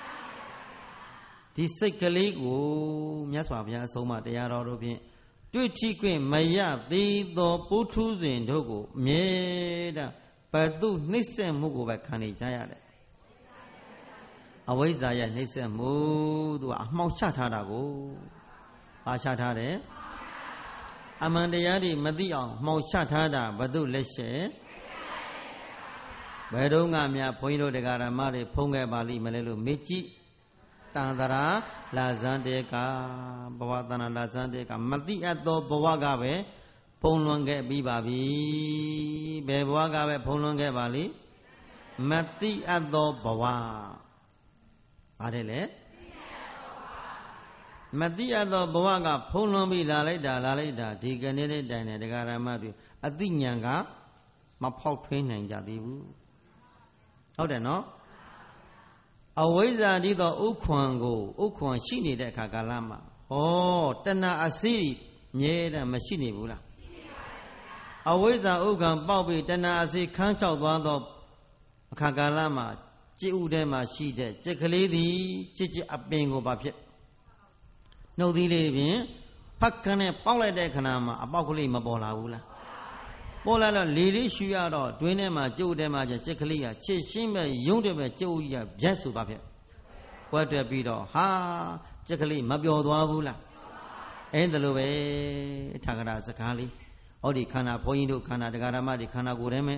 A: ဒီစိတ်ကလေးကိုမြတ်စွာဘုရားအဆုံးအမတရားတော်တို့ဖြင့်တွေ့ထိခွင့်မရသေးသောပုထုဇဉ်တို့ကိုအမြဲတမ်းဘသူနှိမ့်ဆက်မှုကိုပဲခံနေကြရတယ်အဝိဇ္ဇာရဲ့နှိမ့်ဆက်မှုသူကအမှောင်ချထားတာကိုပါချထားတယ်အမှန်တရားတွေမသိအောင်မှောင်ချထားတာဘသူလက်ရှယ်ဘယ်တော့မှများဘုန်းကြီးတို့တရားဓမ္မတွေဖုံးခဲ့ပါလိမ့်မလဲလို့မေ့ကြည့်တန်တရာလာဇန်တေကဘဝတဏ္ဍလာဇန်တေကမတိအပ်သောဘဝကပဲဖုံးလွှမ်းခဲ့ပြီးပါပြီဘယ်ဘဝကပဲဖုံးလွှမ်းခဲ့ပါလိမတိအပ်သောဘဝပါတယ်လေမတိအပ်သောဘဝကဖုံးလွှမ်းပြီးလာလိုက်တာလာလိုက်တာဒီကနေ့လေးတိုင်တဲ့တရားဓမ္မတွေအသိဉာဏ်ကမဖောက်ထွင်းနိုင်ကြသေးဘူးဟုတ်တယ်နော်အဝိဇ္ဇာတိသောဥက္ခွန်ကိုဥက္ခွန်ရှိနေတဲ့အခါကာလမှာဩတဏှာအစီးမြဲတယ်မရှိနေဘူးလားအဝိဇ္ဇာဥက္ခံပေါက်ပြီးတဏှာအစီးခန်းချောက်သွားသောအခါကာလမှာจิตဥထဲမှာရှိတဲ့จิตကလေးသည်จิตจิตအပင်ကိုဘာဖြစ်နှုတ်သီးလေးဖြင့်ဖတ်ခနဲ့ပေါက်လိုက်တဲ့ခဏမှာအပေါက်ကလေးမပေါ်လာဘူးလားပေါ်လာတော့လေလေးရှူရတော့တွင်းထဲမှာကျုပ်ထဲမှာကျက်ကလေးကချစ်ရှင်းမဲ့ရုံးတယ်ပဲကျုပ်ကြီးကဗျက်ဆိုပါဖြစ်ကွက်တွက်ပြီးတော့ဟာကျက်ကလေးမပျော်သွားဘူးလားအဲ့ဒါလိုပဲထာဂရစကားလေးဟောဒီခန္ဓာဘုန်းကြီးတို့ခန္ဓာတရားဓမ္မတွေခန္ဓာကိုယ်ထဲမှာတ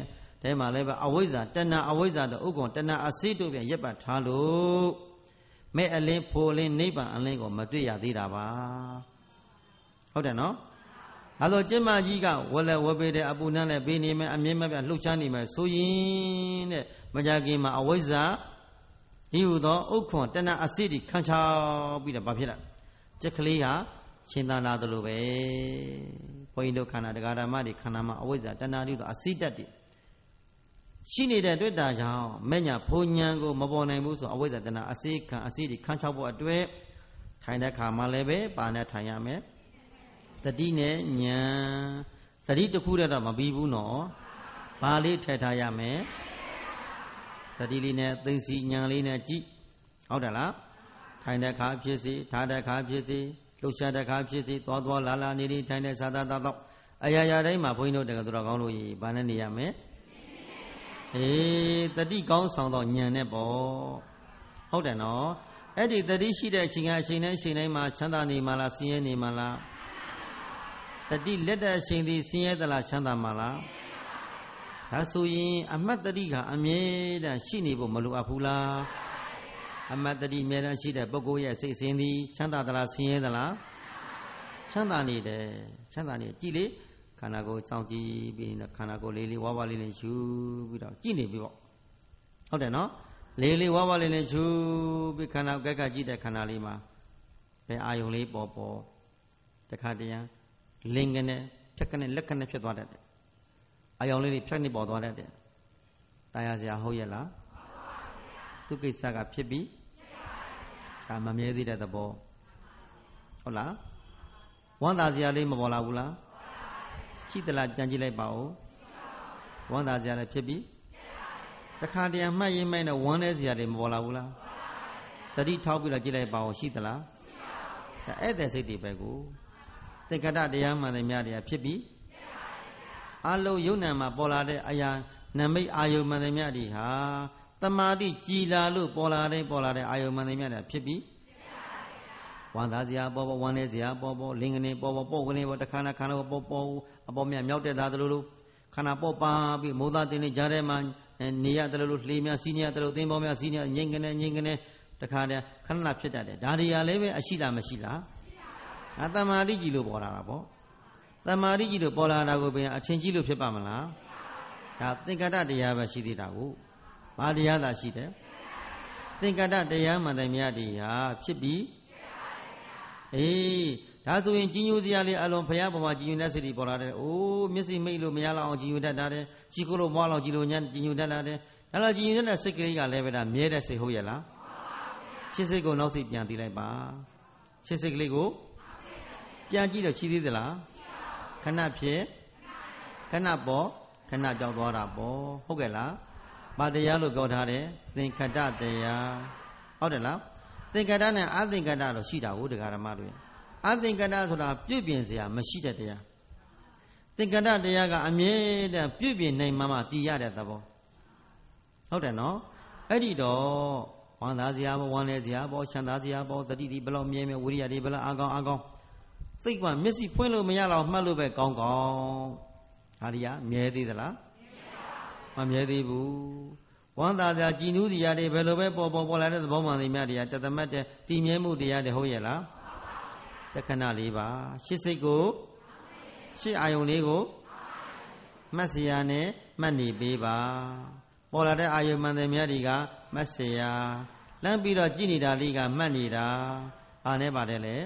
A: တဲမှာလည်းပဲအဝိဇ္ဇာတဏှာအဝိဇ္ဇာတို့ဥက္ကုံတဏှာအစိတို့ပြန်ရပ်ပတ်ထားလို့မဲ့အလင်းဖိုလင်းနိဗ္ဗာန်အလင်းကိုမတွေ့ရသေးတာပါဟုတ်တယ်နော်အဲဆိုကျင့်မကြီးကဝက်လက်ဝက်ပေတဲ့အပူနှမ်းနဲ့ပေးနေမယ်အမြဲမပြလှုပ်ရှားနေမယ်ဆိုရင်တဲ့မကြခင်မှာအဝိဇ္ဇာဤဟူသောဥက္ခွန်တဏှာအစိတိခံချောက်ပြီးတော့ဘာဖြစ်လဲကြက်ကလေးကရှင်းသာလာသလိုပဲဘုန်းကြီးတို့ခန္ဓာတရားဓမ္မတွေခန္ဓာမှာအဝိဇ္ဇာတဏှာတွေအစိတတ်တွေရှိနေတဲ့တွေ့တာကြောင့်မဲ့ညာဘုံညာကိုမပေါ်နိုင်ဘူးဆိုအဝိဇ္ဇာတဏှာအစိခံအစိတိခံချောက်ဖို့အတွက်ထိုင်တဲ့ခါမှလည်းပဲပါနဲ့ထိုင်ရမယ်တတိနဲ့ညာသတိတစ်ခုတည်းတော့မပြီးဘူးနော်ဘာလေးထည့်ထားရမယ်တတိလေးနဲ့သိစီညာလေးနဲ့ကြည့်ဟုတ်တယ်လားထိုင်တဲ့ခါဖြစ်စီထားတဲ့ခါဖြစ်စီလှုပ်ရှားတဲ့ခါဖြစ်စီသွားသွားလာလာနေနေထိုင်တဲ့သာသာသာတော့အရာရာတိုင်းမှာဘုန်းကြီးတို့တကယ်တော်ကောင်းလို့ရဘာနဲ့နေရမယ်အေးတတိကောင်းဆောင်တော့ညံနဲ့ပေါ့ဟုတ်တယ်နော်အဲ့ဒီတတိရှိတဲ့အချိန်ကအချိန်တိုင်းအချိန်တိုင်းမှာချမ်းသာနေမှာလားဆင်းရဲနေမှာလားတတိလက်တဲ့အချိန်ဒီဆင်းရဲသလားချမ်းသာမှာလားဒါဆိုရင်အမတ်တတိကအမြဲတမ်းရှိနေဖို့မလိုအပ်ဘူးလားအမတ်တတိအမြဲတမ်းရှိတဲ့ပုဂ္ဂိုလ်ရဲ့စိတ်စဉ်ဒီချမ်းသာသလားဆင်းရဲသလားချမ်းသာနေတယ်ချမ်းသာနေကြည်လေခန္ဓာကိုယ်စောင့်ကြည့်ပြီးတော့ခန္ဓာကိုယ်လေးလေးဝါးဝါးလေးလေးရှုပြီးတော့ကြည့်နေပြီပေါ့ဟုတ်တယ်နော်လေးလေးဝါးဝါးလေးလေးရှုပြီးခန္ဓာကက်ကကြည့်တဲ့ခန္ဓာလေးမှာဘယ်အာယုံလေးပေါ်ပေါ်တခါတည်းလင်ကနေဖြတ်ကနေလက်ကနေဖြစ်သွားတတ်တယ်အာယုံလေးတွေဖြတ်နေပေါ်သွားတတ်တယ်တာယာစရာဟုတ်ရဲ့လားသူကိစ္စကဖြစ်ပြီးဒါမမြဲသေးတဲ့သဘောဟုတ်လားဝမ်းသာစရာလေးမပေါ်လာဘူးလားရှိသလားကြံကြည့်လိုက်ပါဦးဝမ်းသာစရာလည်းဖြစ်ပြီးတခါတည်းမှတ်ရင်မှတ်နေဝမ်းနေစရာတွေမပေါ်လာဘူးလားတတိထောက်ပြီးတော့ကြည့်လိုက်ပါဦးရှိသလားဒါအဲ့တဲ့စိတ်တွေပဲကိုသင်္ကတတရားမှန်တယ်များတရားဖြစ်ပြီးအလုံးယုံနာမှာပေါ်လာတဲ့အရာနမိတ်အာယုမှန်တယ်များတွေဟာတမာတိကြည်လာလို့ပေါ်လာတဲ့ပေါ်လာတဲ့အာယုမှန်တယ်များတွေဖြစ်ပြီးဝမ်းသာစရာပေါ်ပေါ်ဝမ်းနေစရာပေါ်ပေါ်လင်္ကနေပေါ်ပေါ်ပုတ်ကနေပေါ်တခါနာခါနာပေါ်ပေါ်အပေါ်မြမြောက်တဲ့သားတလူလူခန္ဓာပေါ်ပါပြီးမိုးသားတင်နေကြတဲ့မှာနေရတလူလူလှေများစီးနေရတလူသင်္ဘောများစီးနေငိမ့်ကနေငိမ့်ကနေတခါတည်းခဏနာဖြစ်တတ်တယ်ဒါတွေရလည်းပဲအရှိလားမရှိလားအတမာတိကြီးလို့ပေါ်လာတာပေါ့တမာတိကြီးလို့ပေါ်လာတာကိုပြန်အချင်းကြီးလို့ဖြစ်ပါမလားဒါသင်္ကတတရားပဲရှိသေးတာကိုဘာတရားသာရှိတယ်သင်္ကတတရားမှန်တယ်များဒီဟာဖြစ်ပြီးအေးဒါဆိုရင်ကြီးညိုစရာလေးအလုံးဘုရားပေါ်မှာကြီးညိုတဲ့စိတ်တွေပေါ်လာတယ်အိုးမျက်စိမိတ်လို့မရလောက်အောင်ကြီးညိုတတ်တာတယ်ချီကိုလို့မွားလောက်ကြီးလို့ညကြီးညိုတတ်လာတယ်ဒါတော့ကြီးညိုတဲ့စိတ်ကလေးကလည်းပဲဒါမြဲတဲ့စိတ်ဟုတ်ရဲ့လားရှင်းစိတ်ကိုနောက်စိတ်ပြန်သိလိုက်ပါရှင်းစိတ်ကလေးကိုပြန်ကြည့်တော့ရှိသေးသလားခဏဖြစ်ခဏပေါ်ခဏကြောက်သွားတာပေါ့ဟုတ်ကဲ့လားဘာတရားလို့ပြောထားတယ်သင်္ခတတရားဟုတ်တယ်လားသင်္ခတနဲ့အသင်္ခတတော့ရှိတာကိုတရားဓမ္မတွေအသင်္ခတဆိုတာပြုပြင်စရာမရှိတဲ့တရားသင်္ခတတရားကအမြဲတမ်းပြုပြင်နိုင်မှမှတည်ရတဲ့သဘောဟုတ်တယ်နော်အဲ့ဒီတော့ဝမ်းသာစရာဘောဝမ်းလဲစရာဘောချမ်းသာစရာဘောတတိတိဘလောက်မြဲမြဲဝိရိယတွေဘလောက်အားကောင်းအားကောင်းစိတ်ကမျက်စိဖွင့်လို့မရတော့မှတ်လို့ပဲကောင်းကောင်းဟာဒီကမြဲသေးသလားမမြဲသေးဘူးဝမ်းသာစရာကြည်နူးစရာတွေဘယ်လိုပဲပေါ်ပေါ်ပေါ်လာတဲ့သဘောမှန်တွေများတရားတသမတ်တဲ့တည်မြဲမှုတရားတွေဟုတ်ရဲ့လားတခဏလေးပါရှစ်စိတ်ကိုရှစ်အာယုံလေးကိုမှတ်စရာနဲ့မှတ်နေပေးပါပေါ်လာတဲ့အာယုံမှန်တွေများတွေကမှတ်စရာလမ်းပြီးတော့ကြည်နေတာလေးကမှတ်နေတာဘာနဲ့ပါတယ်လဲ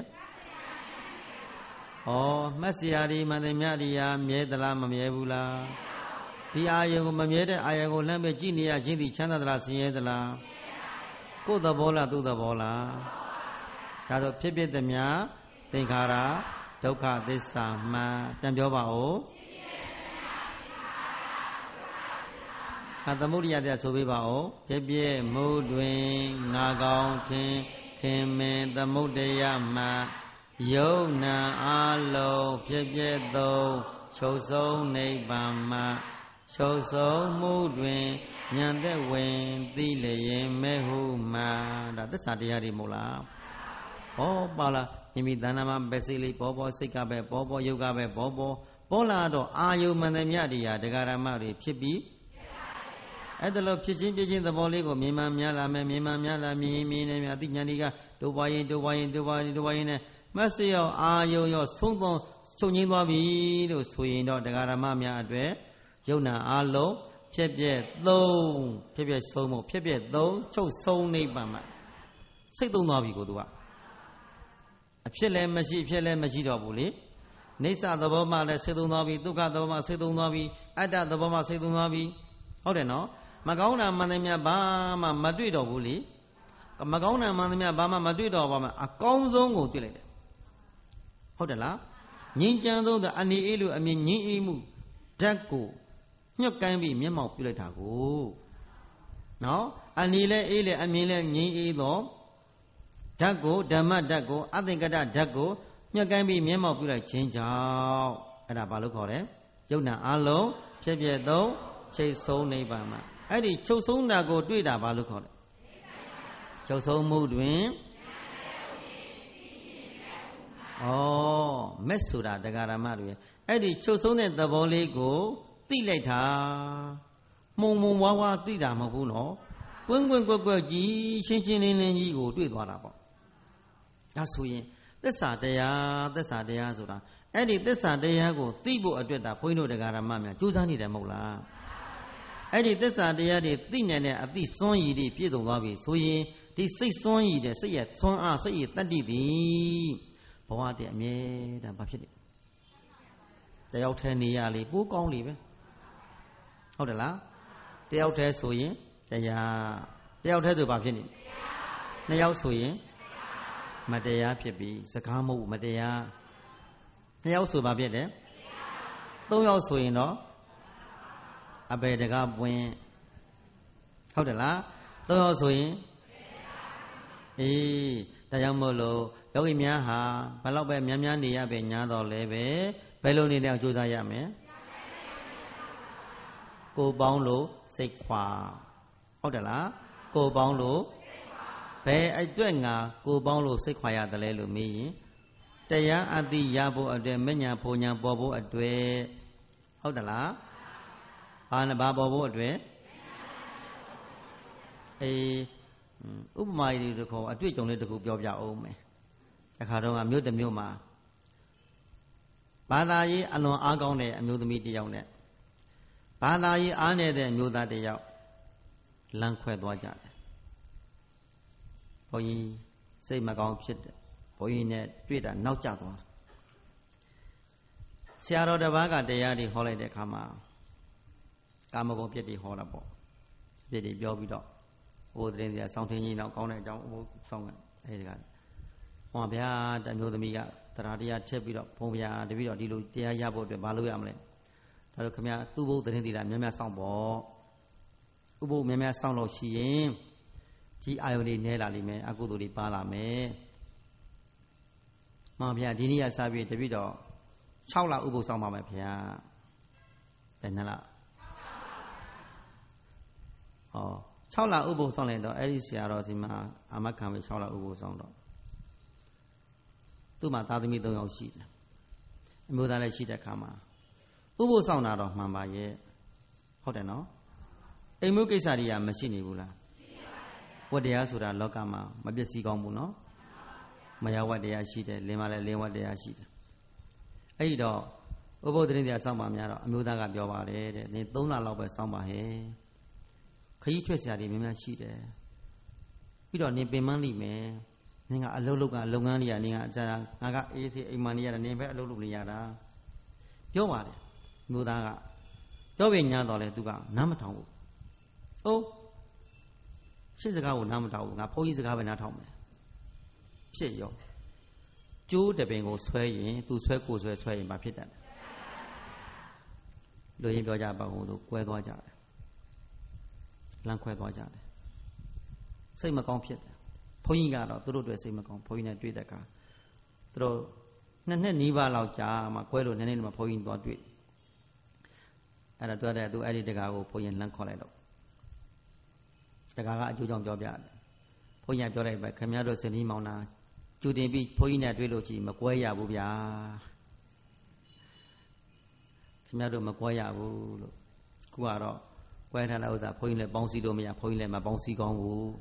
A: ဩမှတ်စရာဒီမှန်တယ်မြတ်ဒီဟာမြဲသလားမမြဲဘူးလားဒီအာယုံကိုမမြဲတဲ့အာယုံကိုလှမ်းပဲကြည့်နေရခြင်းဒီချမ်းသာသလားဆင်းရဲသလားကိုယ်သဘောလားသူ့သဘောလားဒါဆိုဖြစ်ဖြစ်သမျှသင်္ခါရဒုက္ခသစ္စာမှန်ပြန်ပြောပါဦးအသမုဒိယတရားဆိုပေးပါဦးဖြစ်ဖြစ်မှုတွင်နာကောင်းထင်ခင်မင်သမုဒယမှယုံနာအလုံးဖြစ်ဖြစ်သောချုပ်ဆုံးနိဗ္ဗာန်မှချုပ်ဆုံးမှုတွင်ဉာဏ်သက်ဝင်သိလျင်မဲ့ဟုမှဒါသစ္စာတရားတွေမို့လားဟောပါလားမိမိတဏ္ဍာမှာပဲစိတ်လေးပေါ်ပေါ်စိတ်ကပဲပေါ်ပေါ်ယုတ်ကပဲပေါ်ပေါ်ပေါ်လာတော့အာယုမန္တမြတရားဒကာရမတွေဖြစ်ပြီးအဲ့ဒါလို့ဖြစ်ချင်းဖြစ်ချင်းသဘောလေးကိုမြင်မှများလာမယ်မြင်မှများလာမြင်မြင်နေမြအသိဉာဏ်တွေကဒုပွားရင်ဒုပွားရင်ဒုပွားရင်ဒုပွားရင်နဲ့မတ်စရောအာယုံရောသုံးသုံးချုပ်ငင်းသွားပြီလို့ဆိုရင်တော့တရားဓမ္မများအတွက်ယုံနာအလုံးဖြစ်ပြက်သုံးဖြစ်ပြက်ဆုံးမို့ဖြစ်ပြက်သုံးချုပ်ဆုံးနိဗ္ဗာန်မှာစိတ်သုံးသွားပြီကိုသူကအဖြစ်လည်းမရှိဖြစ်လည်းမရှိတော့ဘူးလေနေဆသဘောမှလည်းစိတ်သုံးသွားပြီဒုက္ခသဘောမှစိတ်သုံးသွားပြီအတ္တသဘောမှစိတ်သုံးသွားပြီဟုတ်တယ်နော်မကောင်းတာမှန်တယ်များဘာမှမတွေ့တော့ဘူးလေမကောင်းတာမှန်တယ်များဘာမှမတွေ့တော့ပါမှအကောင်းဆုံးကိုတွေ့လိုက်တယ်ဟုတ်တယ်လားငြိမ်းချမ်းဆုံးတဲ့အနိအေးလို့အမြင်ငြိမ်းအေးမှုဓာတ်ကိုညှက်ကိုင်းပြီးမျက်မှောက်ပြုလိုက်တာကိုနော်အနိလဲအေးလဲအမြင်လဲငြိမ်းအေးသောဓာတ်ကိုဓမ္မဓာတ်ကိုအသင်္ကတဓာတ်ကိုညှက်ကိုင်းပြီးမျက်မှောက်ပြုလိုက်ခြင်းကြောင့်အဲ့ဒါဘာလို့ခေါ်လဲယုံနာအလုံးဖြစ်ဖြစ်သောချိတ်ဆုံးနိဗ္ဗာန်မှာအဲ့ဒီချုပ်ဆုံးတာကိုတွေ့တာဘာလို့ခေါ်လဲချုပ်ဆုံးမှုတွင်ဩမက်ဆိုတာတရားဓမ္မတွေအဲ့ဒီချုပ်ဆုံးတဲ့သဘောလေးကိုသိလိုက်တာမှုံမှုံဝါးဝါသိတာမဟုတ်ဘူးနော်ကွင်းကွင်းကွက်ကွက်ကြီးရှင်းရှင်းလင်းလင်းကြီးကိုတွေ့သွားတာပေါ့ဒါဆိုရင်သစ္စာတရားသစ္စာတရားဆိုတာအဲ့ဒီသစ္စာတရားကိုသိဖို့အတွက်ဒါဘုန်းကြီးတို့တရားဓမ္မများကြိုးစားနေတယ်မဟုတ်လားအဲ့ဒီသစ္စာတရားတွေသိနိုင်တဲ့အသိစွမ်းရည်တွေပြည့်စုံသွားပြီဆိုရင်ဒီစိတ်စွမ်းရည်တဲ့စိတ်ရဲ့စွမ်းအားစိတ်ရဲ့တတ္တိသည်ဘဝတည်းအမြဲတမ်းဘာဖြစ်လဲတယောက်တည်းနေရလေပိုးကောင်းလေပဲဟုတ်တယ်လားတယောက်တည်းဆိုရင်တရားတယောက်တည်းဆိုဘာဖြစ်နေနှစ်ယောက်ဆိုရင်မတရားဖြစ်ပြီစကားမဟုတ်မတရားနှစ်ယောက်ဆိုဘာဖြစ်လဲသုံးယောက်ဆိုရင်တော့အပေတကားပွင့်ဟုတ်တယ်လားသုံးယောက်ဆိုရင်အေးဒါကြောင့်မို့လို့ယောဂီများဟာဘယ်တော့ပဲများများနေရပဲညာတော့လဲပဲဘယ်လိုနေလဲကြိုးစားရမယ်ကိုပေါင်းလို့စိတ်ခွာဟုတ်တယ်လားကိုပေါင်းလို့ဘယ်အတွက်ငါကိုပေါင်းလို့စိတ်ခွာရတယ်လဲလို့မေးရင်တရားအသိရဖို့အတွက်မညာဖုန်ညာပေါ်ဖို့အတွက်ဟုတ်တယ်လားဘာနဲ့ဘာပေါ်ဖို့အတွက်အေးဥပမာလေးတစ်ခုအတွေ့အကြုံလေးတစ်ခုပြောပြအောင်မယ်တခါတော့ကမြို့တစ်မြို့မှာဘာသာရေးအလွန်အားကောင်းတဲ့အမျိုးသမီးတစ်ယောက်နဲ့ဘာသာရေးအားနည်းတဲ့အမျိုးသားတစ်ယောက်လမ်းခွဲသွားကြတယ်ဘုန်းကြီးစိတ်မကောင်းဖြစ်တယ်ဘုန်းကြီးနဲ့တွေ့တာနောက်ကျသွားဆရာတော်တစ်ပါးကတရားတွေဟောလိုက်တဲ့အခါမှာကာမဂုဏ်ပြည့်တွေဟောတာပေါ့ပြည့်တွေပြောပြီးတော့ဟိုသတင်းစရာစောင်းထင်းကြီးတော့ကောင်းတဲ့အကြောင်းဟိုစောင်းကအဲဒီကဟောဗျာတမျိုးသမီးကတရားတရားထည့်ပြီးတော့ဘုံဗျာတပြီးတော့ဒီလိုတရားရဖို့အတွက်မလုပ်ရမလဲဒါတော့ခင်ဗျာသူ့ဘုသတင်းသီလာများများစောင့်ပေါ့ဥပုပ်များများစောင့်လို့ရှိရင်ဒီအာယုန်တွေနဲလာလိမ့်မယ်အကုသိုလ်တွေပါလာမယ်မှန်ဗျာဒီနေ့ကစပြီးတပြီးတော့၆လဥပုပ်စောင့်ပါမယ်ဗျာဘယ်နှလားဟော၆လဥပုပ်ဆောင်လိုက်တော့အဲ့ဒီဆရာတော်စီမှာအာမခံပြီး၆လဥပုပ်ဆောင်တော့သူ့မှာသားသမီး၃ယောက်ရှိတယ်အမျိုးသားလည်းရှိတဲ့အခါမှာဥပုပ်ဆောင်တာတော့မှန်ပါရဲ့ဟုတ်တယ်နော်အိမ်မှုကိစ္စတွေကမရှိနေဘူးလားဝတ္တရားဆိုတာလောကမှာမပျက်စီးကောင်းဘူးနော်မယဝတ္တရားရှိတယ်လင်းမလည်းလင်းဝတ္တရားရှိတယ်အဲ့ဒီတော့ဥပုပ်သတင်းတရားစောင့်ပါများတော့အမျိုးသားကပြောပါတယ်တဲ့နင်၃လလောက်ပဲစောင့်ပါဟဲ့ခရီးထွက်စရာတွေများများရှိတယ်ပြီးတော့နင်ပင်ပန်းလိမ့်မယ်နင်ကအလုပ်လုပ်ကလုပ်ငန်းတွေကနင်ကအကြငါကအေးစေးအိမ်မနေရတာနင်ပဲအလုပ်လုပ်နေရတာပြောပါတယ်မျိုးသားကပြောပြီးညာတော့လေသူကနားမထောင်ဘူးအိုးရှင်းစကားကိုနားမထောင်ဘူးငါဘုန်းကြီးစကားပဲနားထောင်မယ်ဖြစ်ရောကျိုးတပင်ကိုဆွဲရင်သူဆွဲကိုဆွဲဆွဲရင်မဖြစ်တတ်လူရင်းပြောကြပါဦးလို့ကွဲသွားကြတယ်လမ်းခွဲသွားကြတယ်စိတ်မကောင်းဖြစ်တယ်ဘုန်းကြီးကတော့သူတို့တွေစိတ်မကောင်းဘုန်းကြီးနဲ့တွေ့တဲ့အခါသူတို့နှစ်နှစ်နီးပါးလောက်ကြာမှခွဲလို့နည်းနည်းမှဘုန်းကြီးသွားတွေ့အဲ့ဒါတွေ့တဲ့သူအဲ့ဒီတကားကိုဘုန်းကြီးလမ်းခေါ်လိုက်တော့တကားကအကျိုးကြောင့်ပြောပြတယ်ဘုန်းကြီးကပြောလိုက်ပဲခင်ဗျားတို့စနီးမောင်နာကျူတင်ပြီးဘုန်းကြီးနဲ့တွေ့လို့ကြည့်မကွဲရဘူးဗျာခင်ဗျားတို့မကွဲရဘူးလို့ခုကတော့ကွဲထားတဲ့ဥစ္စာဘုန်းကြီးလည်းပေါင်းစည်းလို့မရဘုန်းကြီးလည်းမပေါင်းစည်းကောင်းဘူး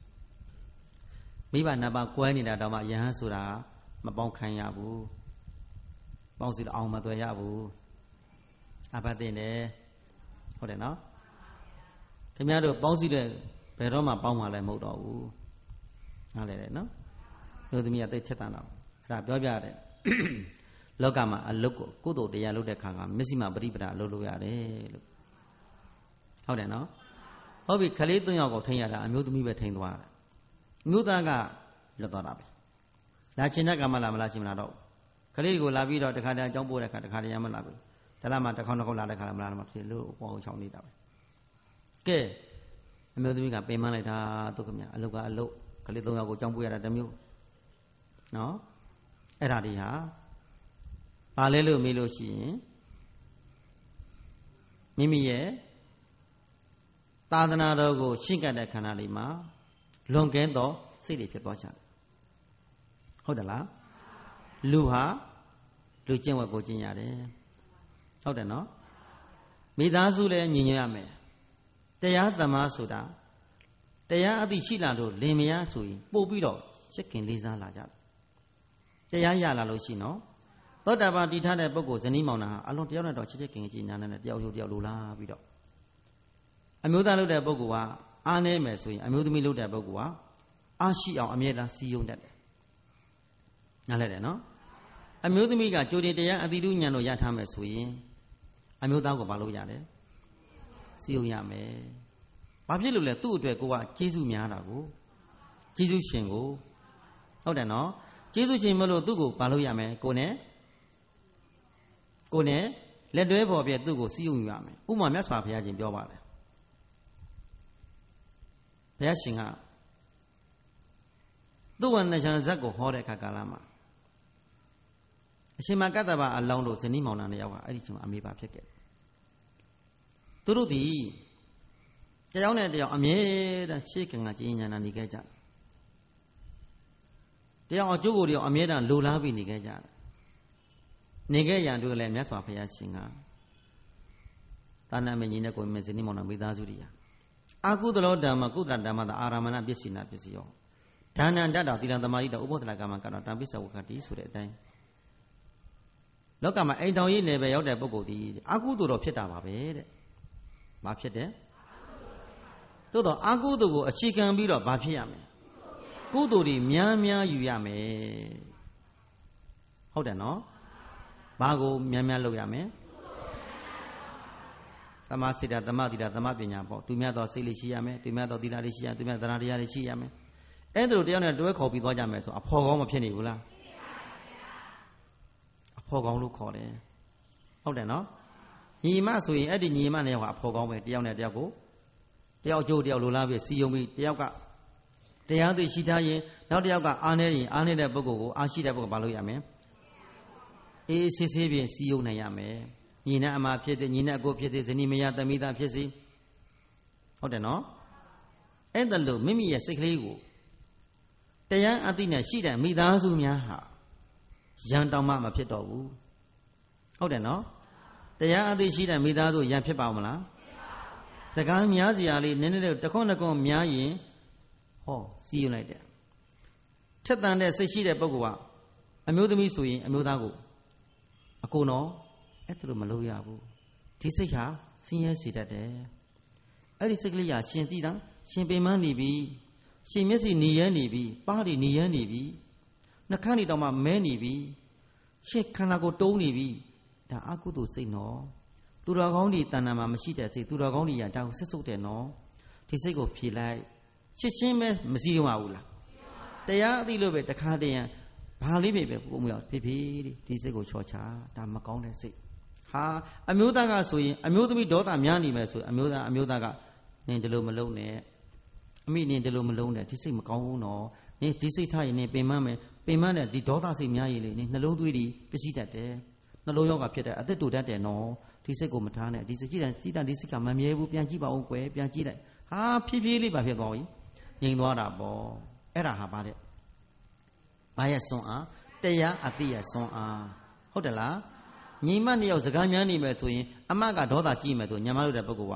A: မိဘနှစ်ပါးကွဲနေတာတော့မှယဟန်ဆိုတာမပေါင်းခံရဘူးပေါင်းစည်းလို့အောင်မသွယ်ရဘူးအဘသိနေဟုတ်တယ်နော်ခင်ဗျားတို့ပေါင်းစည်းတဲ့ဘယ်တော့မှပေါင်းမှလည်းမဟုတ်တော့ဘူးနားလည်တယ်နော်လူသမီးကသိချက်တန်တော့အဲ့ဒါပြောပြတယ်လောကမှာအလုတ်ကိုကုသိုလ်တရားလုပ်တဲ့ခါကမျက်စိမှာပရိပဒအလုပ်လုပ်ရတယ်လို့ဟုတ်တယ်နော်ဟုတ်ပြီခလေးသုံးယောက်ကိုထိန်ရတာအမျိုးသမီးပဲထိန်သွားတာအမျိုးသားကလွတ်သွားတာပဲလာချင်းတဲ့ကမှလာမလားချင်းမလားတော့ခလေးကိုလာပြီးတော့တခါတည်းအကြောင်းပို့တဲ့ခါတခါတည်းရမလာဘူးဒါလာမှတစ်ခေါက်တစ်ခေါက်လာတဲ့ခါမလားမဖြစ်လို့ပေါ်အောင်ချောင်းနေတာပဲကဲအမျိုးသမီးကပင်မလိုက်တာသူကမြအလုတ်ကအလုတ်ခလေးသုံးယောက်ကိုအကြောင်းပို့ရတာတစ်မျိုးနော်အဲ့ဒါတွေဟာဘာလဲလို့မေးလို့ရှိရင်မိမိရဲ့သာသနာတော်ကိုရှင်းကပ်တဲ့ခန္ဓာလေးမှာလွန်ကဲသောစိတ်တွေဖြစ်သွားကြတယ်ဟုတ်တယ်လားလူဟာလူကျင့်ဝတ်ကိုကျင့်ရတယ်ဟုတ်တယ်နော်မိသားစုလည်းညီညွတ်ရမယ်တရားသမားဆိုတာတရားအသိရှိလာလို့လင်မယားဆိုရင်ပို့ပြီးတော့ချစ်ခင်လေးစားလာကြတယ်တရားရလာလို့ရှိနော်သောတာပန်တည်ထားတဲ့ပုဂ္ဂိုလ်ဇနီးမောင်နှံဟာအလုံးတယောက်နဲ့တော့ချစ်ချစ်ခင်ခင်ညာနဲ့တယောက်ရုပ်တယောက်လိုလားပြီးတော့အမျိုးသားလုပ်တဲ့ပုဂ္ဂိုလ်ကအားနေမယ်ဆိုရင်အမျိုးသမီးလုပ်တဲ့ပုဂ္ဂိုလ်ကအားရှိအောင်အမြဲတမ်းစီယုံတတ်တယ်နားလည်တယ်နော်အမျိုးသမီးကကြိုတင်တရားအတိတုဉာဏ်တို့ရထားမယ်ဆိုရင်အမျိုးသားကိုမလုပ်ရတယ်စီယုံရမယ်ဘာဖြစ်လို့လဲသူ့အတွက်ကိုကကျေးဇူးများတာကိုကျေးဇူးရှင်ကိုဟုတ်တယ်နော်ကျေးဇူးရှင်မလို့သူ့ကိုမလုပ်ရမယ်ကိုနဲ့ကိုနဲ့လက်တွဲပေါ်ပြသူ့ကိုစီယုံရမယ်ဥပမာမြတ်စွာဘုရားရှင်ပြောပါတယ်ဘုရားရှင်ကသူ့ဝဏ္ဏချံဇက်ကိုဟောတဲ့အခါကာလမှာအရှင်မကတ္တဗအလောင်းတို့ဇနီးမောင်နှံနှစ်ယောက်ကအဲ့ဒီချိန်မှာအမေပါဖြစ်ခဲ့သူတို့ဒီတယောက်နဲ့တယောက်အမြဲတမ်းရှေ့ကငါကြည်ညာနာနေခဲ့ကြတယ်တယောက်အကျိုးကိုတယောက်အမြဲတမ်းလိုလားပြီးနေခဲ့ကြတယ်နေခဲ့ရန်တို့လည်းမြတ်စွာဘုရားရှင်ကသာနာမင်းကြီးနဲ့ကိုယ်မင်းဇနီးမောင်နှံမိသားစုတွေရအာကုသလောဓမ္မကုသလဓမ္မသာအာရမဏပစ္စိနာပစ္စယောဒါနံတတ္တသီလသမာဓိတဥပ္ပဒလကမ္မကတ္တတံပစ္စဝကတိဆိုတဲ့အတိုင်းလောကမှာအိမ်တော်ရေးနယ်ပဲရောက်တဲ့ပုဂ္ဂိုလ်ဒီအာကုသိုလ်တော့ဖြစ်တာပါပဲတဲ့။ဘာဖြစ်တယ်။သို့တော့အာကုသိုလ်ကိုအခြေခံပြီးတော့ဘာဖြစ်ရမလဲ။ကုသိုလ်တွေများများယူရမယ်။ဟုတ်တယ်နော်။ဘာကိုများများလုပ်ရမလဲ။သမစေတသမတိတာသမပညာပေါ့သူများသောစိတ်လေးရှိရမယ်သူများသောသီလလေးရှိရသူများသရတရားလေးရှိရမယ်အဲ့ဒါလိုတရားနဲ့တွဲခေါ်ပြီးသွားကြမယ်ဆိုအဖော်ကောင်းမဖြစ်နေဘူးလားအဖော်ကောင်းလို့ခေါ်တယ်ဟုတ်တယ်နော်ညီမဆိုရင်အဲ့ဒီညီမနဲ့ကအဖော်ကောင်းပဲတယောက်နဲ့တယောက်ကိုတယောက်ကျိုးတယောက်လိုလားပြီးစီယုံပြီးတယောက်ကတရားသိရှိထားရင်နောက်တယောက်ကအားနေရင်အားနေတဲ့ပုဂ္ဂိုလ်ကိုအားရှိတဲ့ပုဂ္ဂိုလ်ဘာလုပ်ရမလဲအေးဆေးဆေးပြင်စီယုံနိုင်ရမယ်ညီနဲ့အမဖြစ်တဲ့ညီနဲ့အကိုဖြစ်တဲ့ဇနီးမယားသမီးသားဖြစ်စီဟုတ်တယ်နော်အဲ့ဒါလို့မိမိရဲ့စိတ်ကလေးကိုတရားအသိနဲ့ရှိတဲ့မိသားစုများဟာရန်တောင်မှမဖြစ်တော့ဘူးဟုတ်တယ်နော်တရားအသိရှိတဲ့မိသားစုရန်ဖြစ်ပါမလားစကားများစရာလေးနည်းနည်းတခွန်းတခွန်းများရင်ဟောစီးယူလိုက်တယ်ထက်တန်တဲ့စိတ်ရှိတဲ့ပုဂ္ဂိုလ်ကအမျိုးသမီးဆိုရင်အမျိုးသားကိုအကုန်တော့အဲ့ဒါလို့မလုပ်ရဘူးဒီစိတ်ဟာဆင်းရဲစေတတ်တယ်အဲ့ဒီစိတ်ကလေးဟာရှင်သိတာရှင်ပင်မနေပြီရှင်မျက်စိနေရနေပြီပါးတွေနေရနေပြီနှခမ်းတွေတောင်မှမဲနေပြီရှေ့ခန္ဓာကိုတုံးနေပြီဒါအကုသိုလ်စိတ်နော်သူတော်ကောင်းတွေတဏ္ဍာမှာမရှိတဲ့စိတ်သူတော်ကောင်းတွေရဒါကိုဆက်စုပ်တယ်နော်ဒီစိတ်ကိုဖြေလိုက်ချစ်ချင်းပဲမစည်းရုံးရဘူးလားတရားအသိလို့ပဲတခါတည်းရန်ဘာလေးပဲပဲပုံမရောက်ဖြစ်ဖြစ်ဒီစိတ်ကိုချောချဒါမကောင်းတဲ့စိတ်ဟာအမျိုးသားကဆိုရင်အမျိုးသမီးဒေါသများနေမယ်ဆိုအမျိုးသားအမျိုးသားကနင်ဒီလိုမလုံးနဲ့အမိနင်ဒီလိုမလုံးနဲ့ဒီစိတ်မကောင်းဘူးနော်နင်ဒီစိတ်ထားရင်နင်ပင်မမယ်ပင်မနဲ့ဒီဒေါသစိတ်များရင်လေနင်နှလုံးသွေးတွေပစ္စည်းတတ်တယ်နှလုံးရောဂါဖြစ်တယ်အသက်တူတတ်တယ်နော်ဒီစိတ်ကိုမထားနဲ့ဒီစိတ်ကြည့်တယ်ကြည့်တယ်ဒီစိတ်ကမမြဲဘူးပြန်ကြည့်ပါဦးကွယ်ပြန်ကြည့်လိုက်ဟာဖြည်းဖြည်းလေးပါဖြစ်သွားပြီငြိမ်သွားတာပေါ့အဲ့ဒါဟာပါတဲ့ဘာရဲ့စွန့်အားတရားအတိရဲ့စွန့်အားဟုတ်တယ်လားညီမနှစ်ယောက်စကားများနေမယ်ဆိုရင်အမကဒေါသကြည့်မယ်ဆိုညမလို့တဲ့ပုဂ္ဂိုလ်က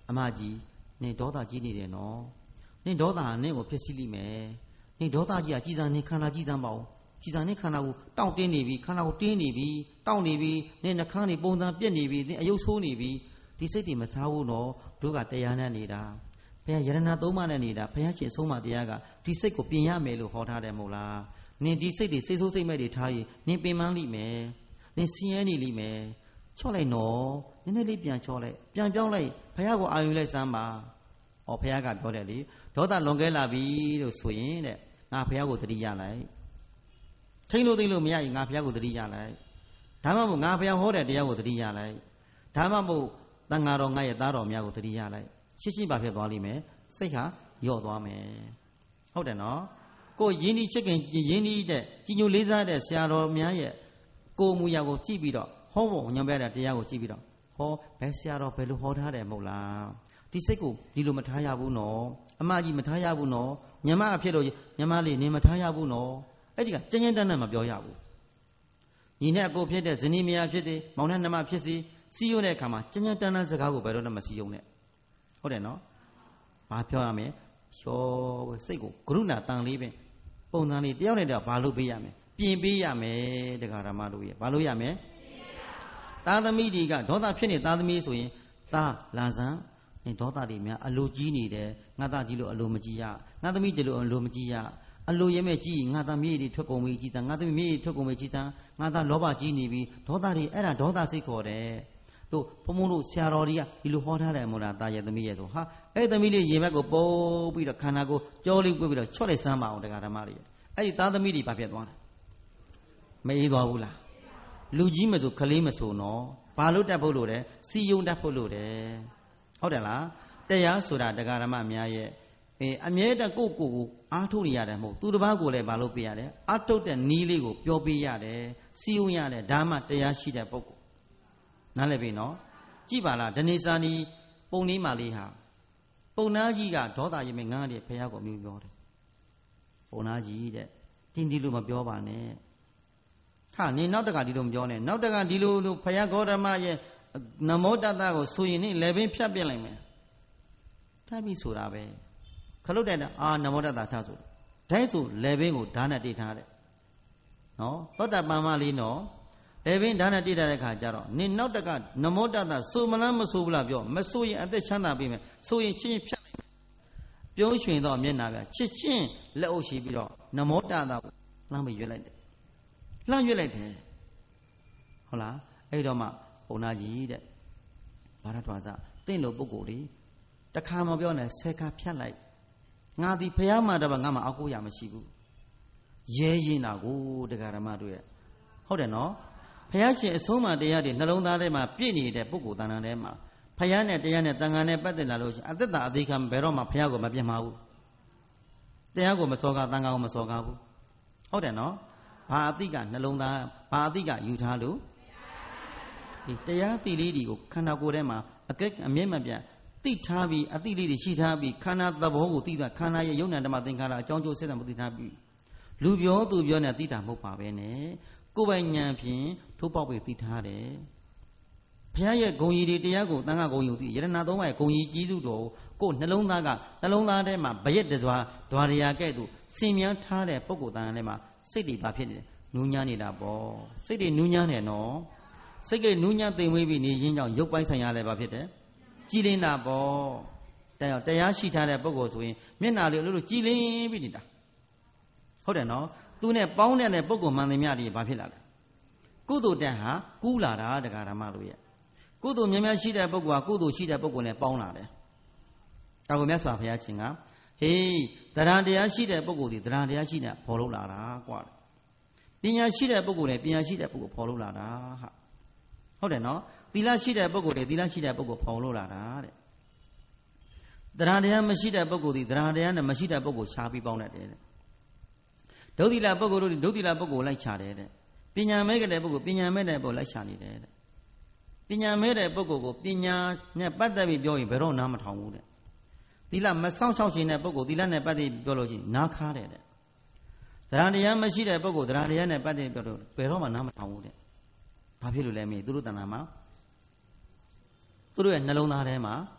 A: အမကြီးနင်ဒေါသကြီးနေတယ်နော်နင်ဒေါသဟာနင့်ကိုဖြစ်စီလိမယ်နင်ဒေါသကြီးကကြည်စားနင်ခန္ဓာကြည်စမ်းပါဦးကြည်စားနင်ခန္ဓာကိုတောင့်တင်းနေပြီခန္ဓာကိုတင်းနေပြီတောင့်နေပြီနင်နှခမ်းနေပုံစံပြက်နေပြီနင်အယုတ်ဆိုးနေပြီဒီစိတ်တွေမစားဘူးနော်တို့ကတရားနဲ့နေတာဘုရားယရဏသုံးပါးနဲ့နေတာဘုရားရှင်ဆုံးမတရားကဒီစိတ်ကိုပြင်ရမယ်လို့ဟောထားတယ်မဟုတ်လားနင်ဒီစိတ်တွေစိတ်ဆိုးစိတ်မဲ့တွေထားရင်နင်ပင်ပန်းလိမယ်နင်ဆင်းရဲနေလိမယ်ချော့လိုက်နော်နည်းနည်းလေးပြန်ချော့လိုက်ပြန်ပြောင်းလိုက်ဘုရားကိုအာရုံလိုက်စမ်းပါဩဘုရားကပြောတယ်လေဒေါသလွန်ကဲလာပြီလို့ဆိုရင်တဲ့ငါဘုရားကိုတတိယလိုက်ထိန်လို့သိလို့မရရင်ငါဘုရားကိုတတိယလိုက်ဒါမှမဟုတ်ငါဘုရားဟောတဲ့တရားကိုတတိယလိုက်ဒါမှမဟုတ်တန်ဃာတော်ငါရဲ့သားတော်များကိုတတိယလိုက်ရှင်းရှင်းပါဖြစ်သွားလိမ့်မယ်စိတ်ဟာယော့သွားမယ်ဟုတ်တယ်နော်ကိုယင်းဒီချစ်ခင်ယင်းဒီတဲ့ကြီးညိုလေးစားတဲ့ဆရာတော်များရဲ့ကိုမူရာကိုကြည့်ပြီးတော့ဟောဖို့ညွှန်ပြတဲ့တရားကိုကြည့်ပြီးတော့ဟောဘယ်ဆရာတော်ဘယ်လိုဟောထားတယ်မဟုတ်လားဒီစိတ်ကိုဒီလိုမထားရဘူးနော်အမကြီးမထားရဘူးနော်ညမအဖြစ်လို့ညမလေးနေမထားရဘူးနော်အဲ့ဒီကကျဉ်းကျဉ်းတန်းတန်းမပြောရဘူးညီနဲ့အကိုဖြစ်တဲ့ဇနီးမယားဖြစ်တဲ့မောင်နဲ့နှမဖြစ်စီစီယုံတဲ့အခါမှာကျဉ်းကျဉ်းတန်းတန်းစကားကိုဘယ်တော့မှမစီယုံနဲ့ဟုတ်တယ်နော်ဘာပြောရမလဲရှောစိတ်ကိုကရုဏာတန်လေးပဲပုံစံလေးတယောက်နဲ့တယောက်ဘာလို့ပေးရမလဲပြင်ပေးရမယ်တရားဓမ္မတို့ရဲ့ဘာလို့ရမလဲသားသမီးတွေကဒေါသဖြစ်နေသားသမီးဆိုရင်သားလာစမ်းဒေါသတွေများအလိုကြီးနေတယ်ငါသားကြီးလို့အလိုမကြီးရငါသမီးကြီးလို့အလိုမကြီးရအလိုရဲမဲ့ကြီးငါသားမြေတွေထွက်ကုန်ပြီကြီးသားငါသမီးမြေတွေထွက်ကုန်ပြီကြီးသားငါသားလောဘကြီးနေပြီဒေါသတွေအဲ့ဒါဒေါသစိတ်ခေါ်တယ်တို့ဘုံဘုံတို့ဆရာတော်တွေကဒီလိုဟောထားတယ်မို့လားသားရဲ့သမီးရဲ့ဆိုဟာအဲ့သမီးလေးရေဘက်ကိုပုတ်ပြီးတော့ခန္ဓာကိုကြောလေးပွေးပြီးတော့ချော့လိုက်စမ်းပါအောင်တရားဓမ္မတွေအဲ့ဒီသားသမီးတွေဘာဖြစ်သွားလဲမအေးသွားဘူးလားလူကြီးမဆိုခလေးမဆိုနော်ဘာလို့တတ်ဖို့လို့လဲစီယုံတတ်ဖို့လို့တယ်ဟုတ်တယ်လားတရားဆိုတာတရားဓမ္မများရဲ့အဲအမြဲတမ်းကိုကိုကိုအားထုတ်နေရတယ်မဟုတ်သူတစ်ပါးကိုလည်းဘာလို့ပေးရတယ်အားထုတ်တဲ့နီးလေးကိုပြောပေးရတယ်စီယုံရတယ်ဒါမှတရားရှိတဲ့ပုဂ္ဂိုလ်နားလည်ပြီနော်ကြည့်ပါလားဒနေစာနီပုံလေးမာလေးဟာပုံနာကြီးကဒေါသရင်မငားတယ်ဘုရားကိုမျိုးပြောတယ်ပုံနာကြီးတဲ့တင်းဒီလိုမပြောပါနဲ့ဟာနေနောက်တကဒီလိုမပြောနဲ့နောက်တကဒီလိုလိုဘုရားဂေါတမရဲ့နမောတတကိုဆိုရင်နေလေပင်ဖြတ်ပြစ်လိုက်မယ်ထားပြီးဆိုတာပဲခလုတ်တဲ့အာနမောတတထားဆိုတိုင်းဆိုလေပင်ကိုဓာတ်နဲ့တိတ်ထားတယ်နော်သောတပန်မလေးနော်လေပင်ဓာတ်နဲ့တိတ်ထားတဲ့ခါကျတော့နေနောက်တကနမောတတဆိုမလားမဆိုဘူးလားပြောမဆိုရင်အသက်ချမ်းသာပြီမယ်ဆိုရင်ချင်းဖြတ်လိုက်ပြုံးရွှင်တော့မျက်နာပြချစ်ချင်းလက်အုပ်ရှိပြီးတော့နမောတတကိုလှမ်းပြီးရွက်လိုက်တယ်လှမ်းရွက်လိုက်တယ်ဟုတ်လားအဲ့တော့မှဘုံနာကြီးတဲ့ဘာရထွားစားတင့်လို့ပုဂ္ဂိုလ်တွေတခါမပြောနဲ့ဆယ်ခါဖြတ်လိုက်ငါဒီဘုရားမှာတော့ငါမှအောက်ကိုရမရှိဘူးရဲရင်တာကိုတရားဓမ္မတို့ရဲ့ဟုတ်တယ်နော်ဘုရားရှင်အဆုံးအမတရားတွေနှလုံးသားထဲမှာပြည့်နေတဲ့ပုဂ္ဂိုလ်တဏ္ဍာထဲမှာဘုရားနဲ့တရားနဲ့တန်ခါနဲ့ပတ်သက်လာလို့ရှိရင်အသက်တာအသေးခံဘယ်တော့မှဘုရားကိုမပြတ်မှာဘူးတရားကိုမစောကားတန်ခါကိုမစောကားဘူးဟုတ်တယ်နော်ဘာအတိကနှလုံးသားဘာအတိကယူထားလို့ဒီတရားတိလေးတွေကိုခန္ဓာကိုယ်ထဲမှာအကဲအမြဲမပြတ်သိထားပြီးအတိလေးတွေရှိထားပြီးခန္ဓာသဘောကိုသိတာခန္ဓာရဲ့ယုံနာဓမ္မသင်္ခါရအကြောင်းကျိုးဆက်တာမသိထားပြီးလူပြောသူပြောနဲ့သိတာမဟုတ်ပါပဲနဲ့ကိုယ်ပိုင်ဉာဏ်ဖြင့်ထိုးပေါက်ပြီးသိထားတယ်ဘုရားရဲ့ဂုဏ်ကြီးတွေတရားကိုသံဃာဂုဏ်ယူသိယရဏသုံးပါးရဲ့ဂုဏ်ကြီးကြီးစုတော်ကိုနှလုံးသားကနှလုံးသားထဲမှာဘရက်တစွာဒွါရယာကဲ့သို့စင်မြန်းထားတဲ့ပုဂ္ဂိုလ်တန်ထဲမှာစိတ်တွေဘာဖြစ်နေလဲနူးညံ့နေတာပေါ့စိတ်တွေနူးညံ့နေနော်စိတ်ကလေးနူးညံ့သိမ်မွေးပြီးနေရင်းကြောင့်ရုပ်ပိုင်းဆိုင်ရာလည်းဘာဖြစ်တယ်ကြည်လင်းတာပေါ့တရားတရားရှိထားတဲ့ပုဂ္ဂိုလ်ဆိုရင်မျက်နာလေးလို့လို့ကြည်လင်းပြီးနေတာဟုတ်တယ်နော်သူနဲ့ပေါင်းတဲ့ပုဂ္ဂိုလ်မှန်သမျှတွေဘာဖြစ်လာလဲကုသိုလ်တန်ဟာကူးလာတာတရားဓမ္မတို့ရဲ့ကုသိုလ်များများရှိတဲ့ပုဂ္ဂိုလ်ကကုသိုလ်ရှိတဲ့ပုဂ္ဂိုလ်နဲ့ပေါင်းလာတယ်ဒါကိုမြတ်စွာဘုရားရှင်ကဟေးတရားတရားရှိတဲ့ပုဂ္ဂိုလ်ဒီတရားတရားရှိတဲ့ပေါ်လို့လာတာကွာပညာရှိတဲ့ပုဂ္ဂိုလ်နဲ့ပညာရှိတဲ့ပုဂ္ဂိုလ်ပေါ်လို့လာတာဟာဟုတ်တယ်နော်သီလရှိတဲ့ပုဂ္ဂိုလ်တွေသီလရှိတဲ့ပုဂ္ဂိုလ်ပေါ်လို့လာတာတဲ့တရားတရားမရှိတဲ့ပုဂ္ဂိုလ်ဒီတရားတရားနဲ့မရှိတဲ့ပုဂ္ဂိုလ်ရှားပြီးပေါင်းတတ်တယ်တဲ့ဒုတိယပုဂ္ဂိုလ်တို့ဒုတိယပုဂ္ဂိုလ်လိုက်ချတယ်တဲ့ပညာမဲ့တဲ့ပုဂ္ဂိုလ်ပညာမဲ့တဲ့ပုဂ္ဂိုလ်လိုက်ချနေတယ်တဲ့ပညာမဲ့တဲ့ပုဂ္ဂိုလ်ကိုပညာနဲ့ပတ်သက်ပြီးပြောရင်ဘယ်တော့နားမထောင်ဘူးတဲ့သီလမစောင့်ရှောက်ခြင်းတဲ့ပုဂ္ဂိုလ်သီလနဲ့ပတ်သက်ပြီးပြောလို့ချင်းနားခါတယ်တဲ့တရားတရားမရှိတဲ့ပုဂ္ဂိုလ်တရားတရားနဲ့ပတ်သက်ပြီးပြောလို့ဘယ်တော့မှနားမထောင်ဘူးတဲ့ဘာဖြစ်လို့လဲမေးသူတို့တဏ္ဍာမှာသူတို့ရဲ့နှလုံးသားထဲမှာ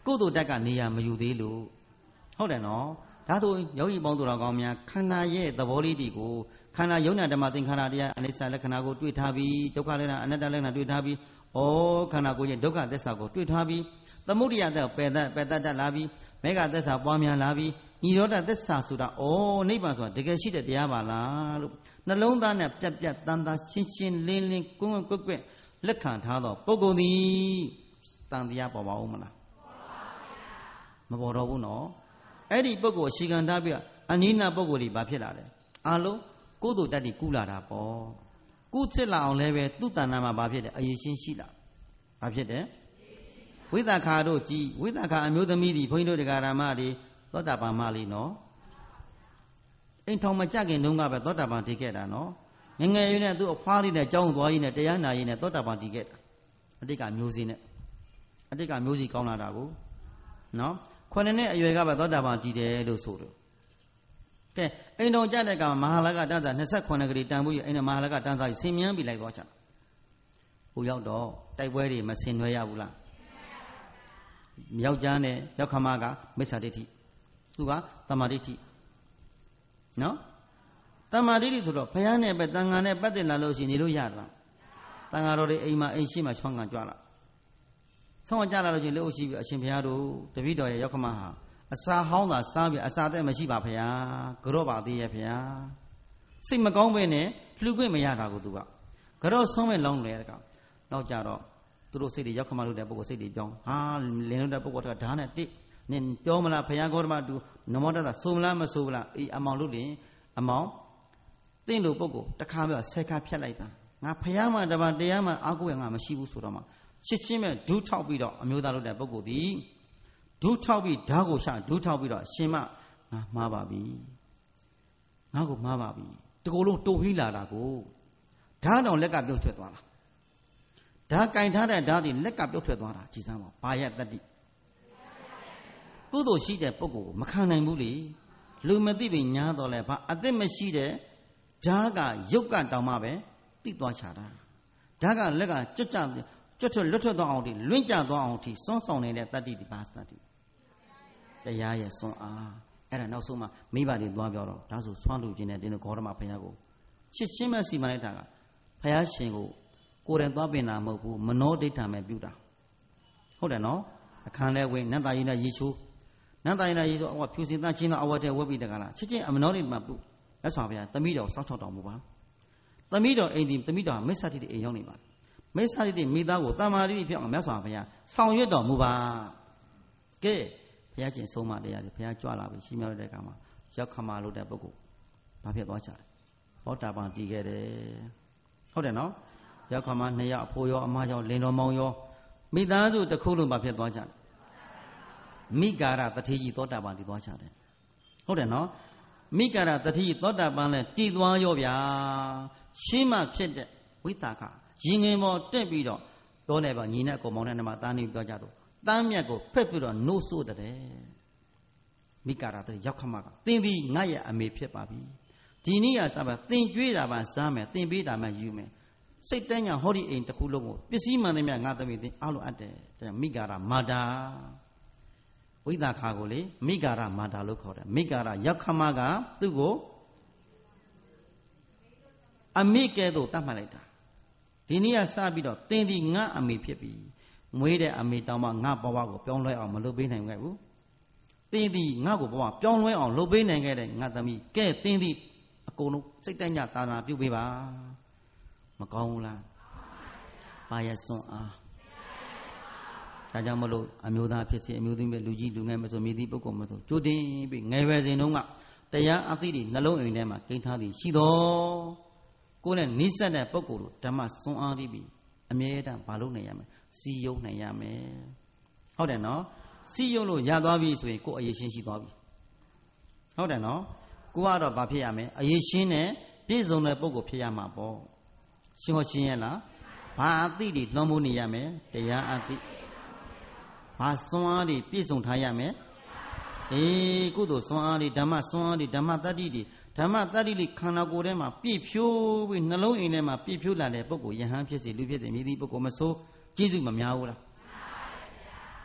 B: ကိုယ်တို့တက်ကနေရမယူသေးလို့ဟုတ်တယ်နော်ဒါဆိုယောဂီပေါင်းသူတော်ကောင်းများခန္ဓာရဲ့သဘောလေးတွေကိုခန္ဓာယုံနာဓမ္မသင်္ခါရတရားအနိစ္စလက္ခဏာကိုတွေ့ထားပြီးဒုက္ခလက္ခဏာအနတ္တလက္ခဏာတွေ့ထားပြီးဩခန္ဓာကိုယ်ရဲ့ဒုက္ခသစ္စာကိုတွေ့ထားပြီးသမုဒိယသက်ပယ်တတ်ပယ်တတ်တတ်လာပြီးမေဃသစ္စာပွားများလာပြီးညီရောဓသစ္စာဆိုတာဩနိဗ္ဗာန်ဆိုတာတကယ်ရှိတဲ့တရားပါလားလို့နှလုံးသားနဲ့ပြတ်ပြတ်တန်တန်ရှင်းရှင်းလင်းလင်းကွန်းကွန်းကွက်လက်ခံထားတော့ပုဂ္ဂိုလ်သည်တန်တရားပေါ်ပါဦးမလားမပေါ်တော့ဘူးနော်အဲ့ဒီပုဂ္ဂိုလ်အရှိခံထားပြီးအနိနာပုဂ္ဂိုလ်တွေဘာဖြစ်လာလဲအလုံးကိုယ်တို့တက်တည်ကုလာတာပေါ့ကုသစ်လာအောင်လည်းပဲသူ့တဏ္ဍာမှာဘာဖြစ်တယ်အရေးရှင်းရှိလာဘာဖြစ်တယ်ဝိသခာတို့ကြည်ဝိသခာအမျိုးသမီးတွေဘုန်းကြီးတို့တရားဓမ္မတွေသောတာပန်မလေးနော်အိမ်ထောင်မကြခင်တုန်းကပဲသောတာပန်တည်ခဲ့တာနော်ငငယ်ရွယ်နဲ့သူ့အဖွားလေးနဲ့ကြောင်းသွားရင်းနဲ့တရားနာရင်းနဲ့သောတာပန်တည်ခဲ့တာအတိတ်ကမျိုးစေ့နဲ့အတိတ်ကမျိုးစီကောင်းလာတာကိုနော်ခုနှစ်နှစ်အရွယ်ကပဲသောတာပန်တည်တယ်လို့ဆိုတယ်ကဲအိမ်တော်ကြတဲ့ကမဟာလကတန်းစာနှစ်ခုဂရီတန်ဖို့ရအိမ်တော်မဟာလကတန်းစာဆင်မြန်းပြီးလိုက်သွားချတာဟိုရောက်တော့တိုက်ပွဲတွေမဆင်နွှဲရဘူးလားယောက်ျားနဲ့ယောက်ခမကမိစ္ဆာဒိဋ္ဌိသူကသမာဓိဋ္ဌိနော်သမာဓိဋ္ဌိဆိုတော့ဘုရားနဲ့ပဲတန်ခါနဲ့ပတ်သက်လာလို့ရှိရင်နေလို့ရတာတန်ခါတော်တွေအိမ်မှာအိမ်ရှိမှဆွမ်းခံကြွလာဆောင်းကြလာလို့ချင်းလို့ရှိပြီးအရှင်ဘုရားတို့တပည့်တော်ရဲ့ယောက်ခမဟာအစာဟောင်းသာစားပြီးအစာသက်မရှိပါဘုရားကြော့ပါသေးရဲ့ဘုရားစိတ်မကောင်းပဲနဲ့လှူခွင့်မရတာကိုသူကကြော့ဆုံးမဲ့လောင်းလေတကောင်နောက်ကြတော့သူတို့စိတ်တွေရောက်ခမလို့တဲ့ပုဂ္ဂိုလ်စိတ်တွေပြောင်းဟာလင်းလို့တဲ့ပုဂ္ဂိုလ်ကဓာတ်နဲ့တိနင်ပြောမလားဘုရားဂေါတမတူနမောတတဆိုမလားမဆိုဘူးလားအေးအမောင်လို့လင်အမောင်တင့်လို့ပုဂ္ဂိုလ်တခါပြောဆဲခါဖြတ်လိုက်တာငါဘုရားမှာတပါတရားမှာအာကိုရငါမရှိဘူးဆိုတော့မှချစ်ချင်းမဲ့ဒူးထောက်ပြီးတော့အမျိုးသားလို့တဲ့ပုဂ္ဂိုလ်ဒီဒူးထောက်ပြီးဓာတ်ကိုရှာဒူးထောက်ပြီးတော့ရှင်မငါမှားပါပြီငါကိုမှားပါပြီတကူလုံးတိုးပြီးလာတာကိုဓာတ်တော်လက်ကပြုတ်ထွက်သွားတာဓာတ်ကင်ထားတဲ့ဓာတ်ဒီလက်ကပြုတ်ထွက်သွားတာကြည်စမ်းပါဘာရတတ္တိကုသိုလ်ရှိတဲ့ပုဂ္ဂိုလ်ကိုမခံနိုင်ဘူးလေလူမသိပင်ညားတော့လဲဘာအသက်မရှိတဲ့ဓာတ်ကရုပ်ကတောင်မှပဲတိသွားချတာဓာတ်ကလက်ကကြွတ်ကြကျွတ်ထွတ်လွတ်ထွက်သွားအောင်ဒီလွင့်ကြသွားအောင်ဒီစွန့်ဆောင်နေတဲ့တတ္တိဒီပါစတ္တိတရားရဲ့စွန့်အားအဲ့ဒါနောက်ဆုံးမှမိဘတွေသွားပြောတော့ဒါဆိုဆွမ်းလူခြင်းနဲ့တင်းတို့ဂေါတမဘုရားကိုချစ်ချင်းမဲ့စီမံလိုက်တာကဘုရားရှင်ကိုကိုယ်တိုင်သွားပင်တာမဟုတ်ဘူးမနောဒိဋ္ဌာမဲ့ပြုတာဟုတ်တယ်နော်အခန်းလဲဝင်နတ်သားရင်နဲ့ရေချိုးနတ်သားရင်နဲ့ရေချိုးအဝဖြူစင်သားချင်းတော့အဝတ်တဲ့ဝက်ပြီးတကလားချစ်ချင်းအမနောဒိဋ္ဌာမဲ့ပြုလက်ဆောင်ဘုရားသမီးတော်စောက်ချောက်တော်မူပါသမီးတော်အိမ်ဒီသမီးတော်မိစ္ဆာတိအိမ်ရောက်နေပါမိစ္ဆာတိမိသားကိုတမာတိဖြစ်အောင်မြတ်စွာဘုရားဆောင်ရွက်တော်မူပါကဲဘုရားရှင်ဆုံးမတရားတွေဘုရားကြွလာပြီရှိမြောက်တဲ့အခါမှာရောက်ခမာလို့တဲ့ပုဂ္ဂိုလ်ဘာဖြစ်သွားကြလဲဘောတာပန်တည်ခဲ့တယ်ဟုတ်တယ်နော်ရောက်ခမာနှစ်ယောက်အဖိုးရောအမရောလင်တော်မောင်ရောမိသားစုတစ်ခုလုံးဘာဖြစ်သွားကြလဲမိဂါရတတိကြီးသောတာပန်တည်သွားကြတယ်ဟုတ်တယ်နော်မိဂါရတတိကြီးသောတာပန်လည်းတည်သွားရောဗျာရှင်းမှဖြစ်တဲ့ဝိတာကရင်ငင်ပေါ်တက်ပြီးတော့ပြောနေပါညီနဲ့ကိုမောင်နဲ့နှမသားနေပြောကြတော့တမ်းမြတ်ကိုဖက်ပြီးတော့နိုးဆိုးတဲ့မိကာရတဲ့ရောက်ခမကသင်သည်ငါရဲ့အမေဖြစ်ပါပြီဒီနေ့ကတပါသင်ကြွေးတာပါစားမယ်သင်ပေးတာမှယူမယ်စိတ်တန်းညာဟောဒီအိမ်တစ်ခုလုံးကိုပစ္စည်းမှန်သမျှငါသမီးသင်အားလုံးအပ်တယ်တဲ့မိကာရမာတာဝိသခါကိုလေမိကာရမာတာလို့ခေါ်တယ်မိကာရရောက်ခမကသူ့ကိုအမေကဲ့သို့တတ်မှတ်လိုက်တာဒီနေ့ကစပြီးတော့သင်ဒီငါအမေဖြစ်ပြီမွေးတဲ့အမေတောင်မှငါဘဝကိုပြောင်းလဲအောင်မလုပ်ပေးနိုင်ခဲ့ဘူးသင်ဒီငါကိုဘဝပြောင်းလဲအောင်လုပ်ပေးနိုင်ခဲ့တဲ့ငါသမီးကဲသင်ဒီအကုန်လုံးစိတ်တညသာနာပြုပေးပါမကောင်းဘူးလားပါရစွန်အားဒါကြောင့်မလို့အမျိုးသားဖြစ်စေအမျိုးသမီးပဲလူကြီးလူငယ်မဆိုမြည်သည့်ပုဂ္ဂိုလ်မဆိုကြိုတင်ပြီးငယ်ပဲစဉ်တုန်းကတရားအသိတွေနှလုံးအိမ်ထဲမှာကိန်းထားသည်ရှိတော်ကိုယ်နဲ့နိစ္စတဲ့ပုဂ္ဂိုလ်တို့ဓမ္မစွန့်အားပြီးအမြဲတမ်းမလုပ်နိုင်ရမယ်စီယုံနိုင်ရမယ်ဟုတ်တယ်နော်စီယုံလို့ရသွားပြီဆိုရင်ကိုယ်အရေးရှင်းရှိသွားပြီဟုတ်တယ်နော်ကိုကတော့ဘာဖြစ်ရမလဲအရေးရှင်းနဲ့ပြည့်စုံတဲ့ပုဂ္ဂိုလ်ဖြစ်ရမှာပေါ့ရှင်းဟောရှင်းရလားဘာအသိတွေလွှမ်းမိုးနေရမယ်တရားအသိဘာစွန့်အားတွေပြည့်စုံထားရမယ်အေးကုသိုလ်စွန့်အားတွေဓမ္မစွန့်အားတွေဓမ္မတတ္တိတွေဓမ္မတတ္တိလေးခန္ဓာကိုယ်ထဲမှာပြည့်ဖြိုးပြီးနှလုံးအိမ်ထဲမှာပြည့်ဖြိုးလာတဲ့ပုဂ္ဂိုလ်ယဟန်ဖြစ်စေလူဖြစ်စေမြည်သည့်ပုဂ္ဂိုလ်မဆိုကျေးဇူးမများဘူးလား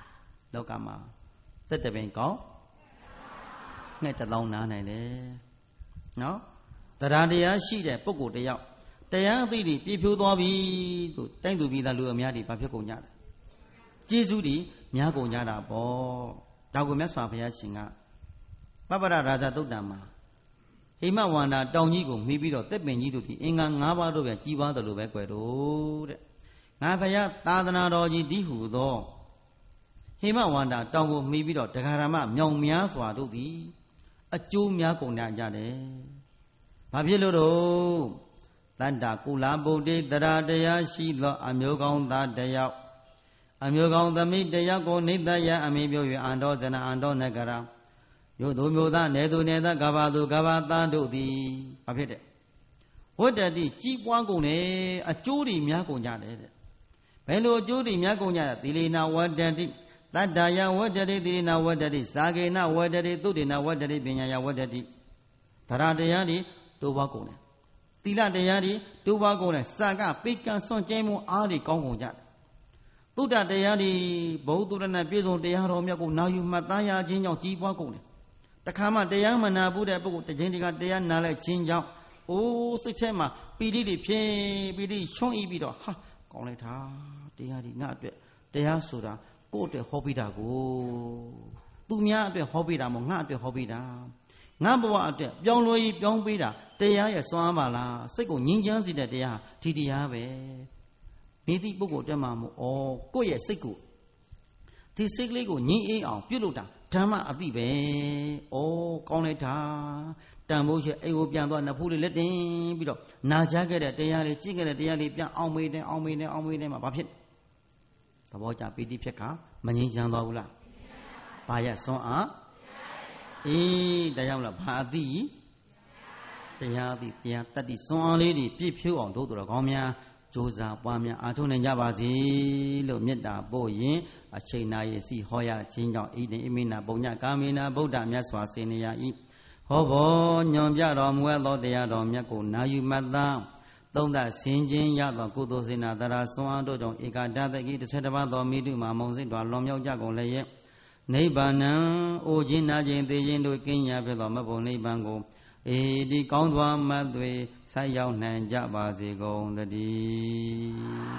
B: လောကမှာသက်တပင်ကောင်းငှက်တစ်လောင်းနားနိုင်တယ်နော်တရားတရားရှိတဲ့ပုဂ္ဂိုလ်တယောက်တရားအသိတွေပြည့်ဖြိုးသွားပြီဆိုတိုင်းသူပြည်သားလူအများတွေဘာဖြစ်ကုန်ကြလဲကျေးဇူးတွေများကုန်ကြတာပေါ့ဒါကိုမြတ်စွာဘုရားရှင်ကပပ္ပရရာဇသုတ်တံမှာဟိမဝန္တာတောင်ကြီးကိုမိပြီးတော့တက်ပင်ကြီးတို့ဒီအင်္ဂါ၅ပါးတို့ပြန်ကြီးပွားတယ်လို့ပဲကြွယ်တော့တဲ့ငါဘုရားသာသနာတော်ကြီးဒီဟုသောဟိမဝန္တာတောင်ကိုမိပြီးတော့ဒဂရမမြောင်များစွာတို့သည်အကျိုးများကုန်ကြတယ်ဘာဖြစ်လို့တော့တတ္တကုလဗုဒ္ဓေတရာတရားရှိသောအမျိုးကောင်းသားတယောက်အမျိုးကောင်းသမိတယောက်ကိုနိတ္တယအမိပြု၍အန္တောဇနအန္တောနဂရမြို့သူမြို့သားနယ်သူနယ်သားကဘာသူကဘာသားတို့သည်ဘာဖြစ်တဲ့ဝတ္တတိကြီးပွားကုန်တယ်အကျိုးတွေများကုန်ကြတယ်တဲ့ဘယ်လိုအကျိုးတွေများကုန်ကြသီလေနာဝတ္တတိတတ္တယဝတ္တတိသီလေနာဝတ္တတိဇာကေနဝတ္တတိသုတေနဝတ္တတိပညာယဝတ္တတိသရတရားတွေတိုးပွားကုန်တယ်သီလတရားတွေတိုးပွားကုန်တယ်စာကပိကံစွန့်ကျဲမှုအားတွေကောင်းကုန်ကြတယ်သုဒ္ဓတရားတွေဘုသူရဏပြည့်စုံတရားတော်မြတ်ကိုနာယူမှတ်သားရခြင်းကြောင့်ကြီးပွားကုန်တယ်တခါမှတရားမနာဘူးတဲ့ပုဂ္ဂိုလ်တစ်ချိန်တည်းကတရားနာလိုက်ခြင်းကြောင့်အိုးစိတ်ထဲမှာပီတိတွေဖြစ်ပီတိချွန်းဤပြီးတော့ဟာကောင်းလိုက်တာတရားဒီငါအတွက်တရားဆိုတာကိုယ့်အတွက်ဟောပေးတာကိုသူများအတွက်ဟောပေးတာမဟုတ်ငါအတွက်ဟောပေးတာငါဘဝအတွက်ပြောင်းလဲရေးပြောင်းပေးတာတရားရဲ့စွမ်းပါလားစိတ်ကိုငြင်းချမ်းစေတဲ့တရားဒီတရားပဲမိသည့်ပုဂ္ဂိုလ်တက်မှာမို့ဩကိုယ့်ရဲ့စိတ်ကိုဒီစိတ်ကလေးကိုငြင်းအေးအောင်ပြုလုပ်တာဓမ္မအသိပဲဩကောင်းလိုက်တာတန်ဖိုးရှိအိမ်ကိုပြန်သွားနဖူးလေးလက်တင်ပြီးတော့နာကြခဲ့တဲ့တရားလေးကြည့်ခဲ့တဲ့တရားလေးပြန်အောင်မေးတယ်အောင်မေးတယ်အောင်မေးတယ်မှာဘာဖြစ်သဘောကျပီတိဖြစ်ခါမငြင်းချမ်းသွားဘူးလားဘာရစွမ်းအားအေးတရားမလားဘာအသိတရားအသိတရားတတ္တိစွမ်းအားလေးတွေပြည့်ဖြိုးအောင်တို့တော်ကောင်းများကြိုးစားပွားများအားထုတ်နိုင်ကြပါစေလို့မေတ္တာပို့ရင်အချိန်နာရစီဟောရခြင်းကြောင့်ဣတိဣမိနာပုညကာမေနာဗုဒ္ဓမြတ်စွာစေနေရ၏ဟောဘောညွန်ပြတော်မူသောတရားတော်မြတ်ကိုနာယူမှတ်သားသုံးသဆင်ခြင်းရသောကုသိုလ်စေနာတရာစွမ်းအားတို့ကြောင့်ဧကတသကိတစ်ဆက်တစ်ပါးသောမိတုမှာမုံစိတ်တော်လွန်မြောက်ကြကုန်လည်းရဲ့နိဗ္ဗာန်အိုခြင်းနာခြင်းသိခြင်းတို့ကင်းရာဖြစ်သောမဘုံနိဗ္ဗာန်ကိုအေဒီကောင်းစွာမတ်သွေဆိုက်ရောက်နိုင်ကြပါစေကုန်သတည်း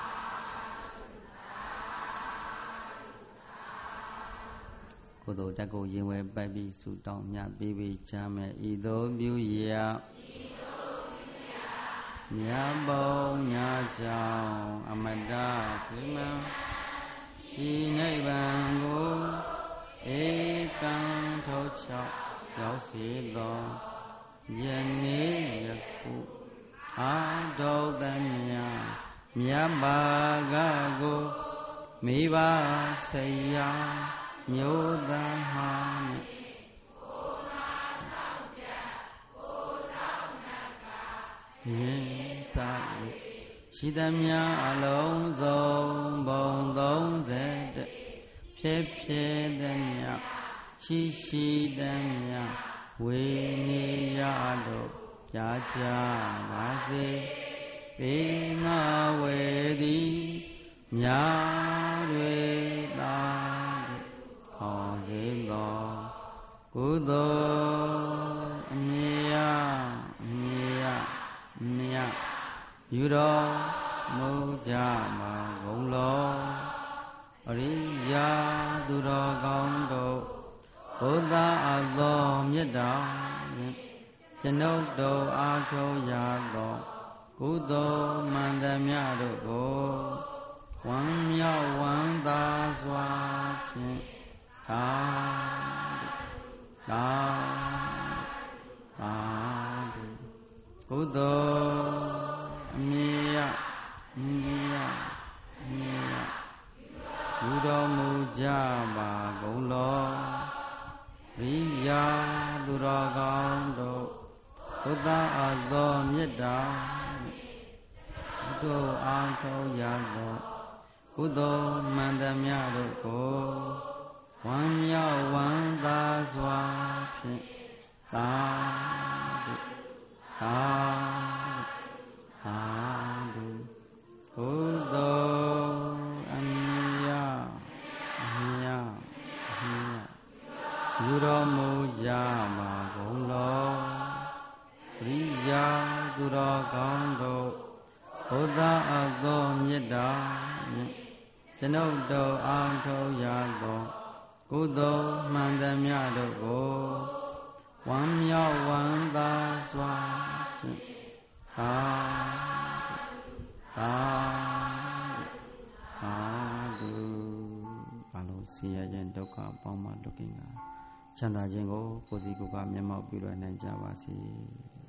B: ကုသိုလ်တက်ကိုရင်ဝဲပိုက်ပြီးဆုတောင်းမြတ်ပေးပေးချမ်းမဲ့ဤသို့ပြုရာမြတ်ဘုံညာကြောင့်အမတခိမံဤနိဗ္ဗာန်ကိုဧကံထောချောက်ရောက်စေသောယနေ့ယခုအာဒေါသမြာမြတ်ဘာကကိုမိဘဆရာမျိုးသားဟာနှင့်မြင်စားရှိသမျှအလုံးစုံဘုံသုံးဆယ်ဖြစ်ဖြစ်သမျှရှိရှိသမျှဝေနေရတို့ပြကြပါစေပေနာဝေသည်မြာတွေသာဟောစေသောကုသိုလ်အမြတ်အမြတ်အမြတ်ယူတော်မူကြမှာဘုံလောအရိယာသူတော်ကောင်းတို့ဘုရားအသောမေတ္တာဖြင့်ကျွန်ုပ်တို့အားထုတ်ရသောကုသိုလ်မှန်သမျှတို့ကိုဝမ်းမြောက်ဝမ်းသာစွာဖြင့်သာသာသာကုသိုလ်အမြတ်အမြတ်အမြတ်ယူတော်မူကြပါကုန်လောရိယာသူတော်ကောင်းတို့ဘုရားအသောမေတ္တာတို့အားထုတ်ရသောကုသိုလ်မှန်သမျှတို့ကိုဝမ်းမြောက်ဝမ်းသာစွာဖြင့်သာဓုသာဓုသာဓုကုသိုလ်အမြတ်အမြတ်
A: တော်ကောင်းတို့ဘုရားအသောမေတ္တာကျွန်ုပ်တို့အားထုတ်ရသောကုသိုလ်မှန်သမျှတို့ကိုဝမ်းမြောက်ဝမ်းသာစွာဖြင့်သာသာသာဓုဘာလို့ဆင်းရဲခြင်းဒုက္ခပေါင်းမှလွတ်ကင်းတာချမ်းသာခြင်းကိုကိုယ်စီကိုယ်ကမျက်မှောက်ပြုရနိုင်ကြပါစေ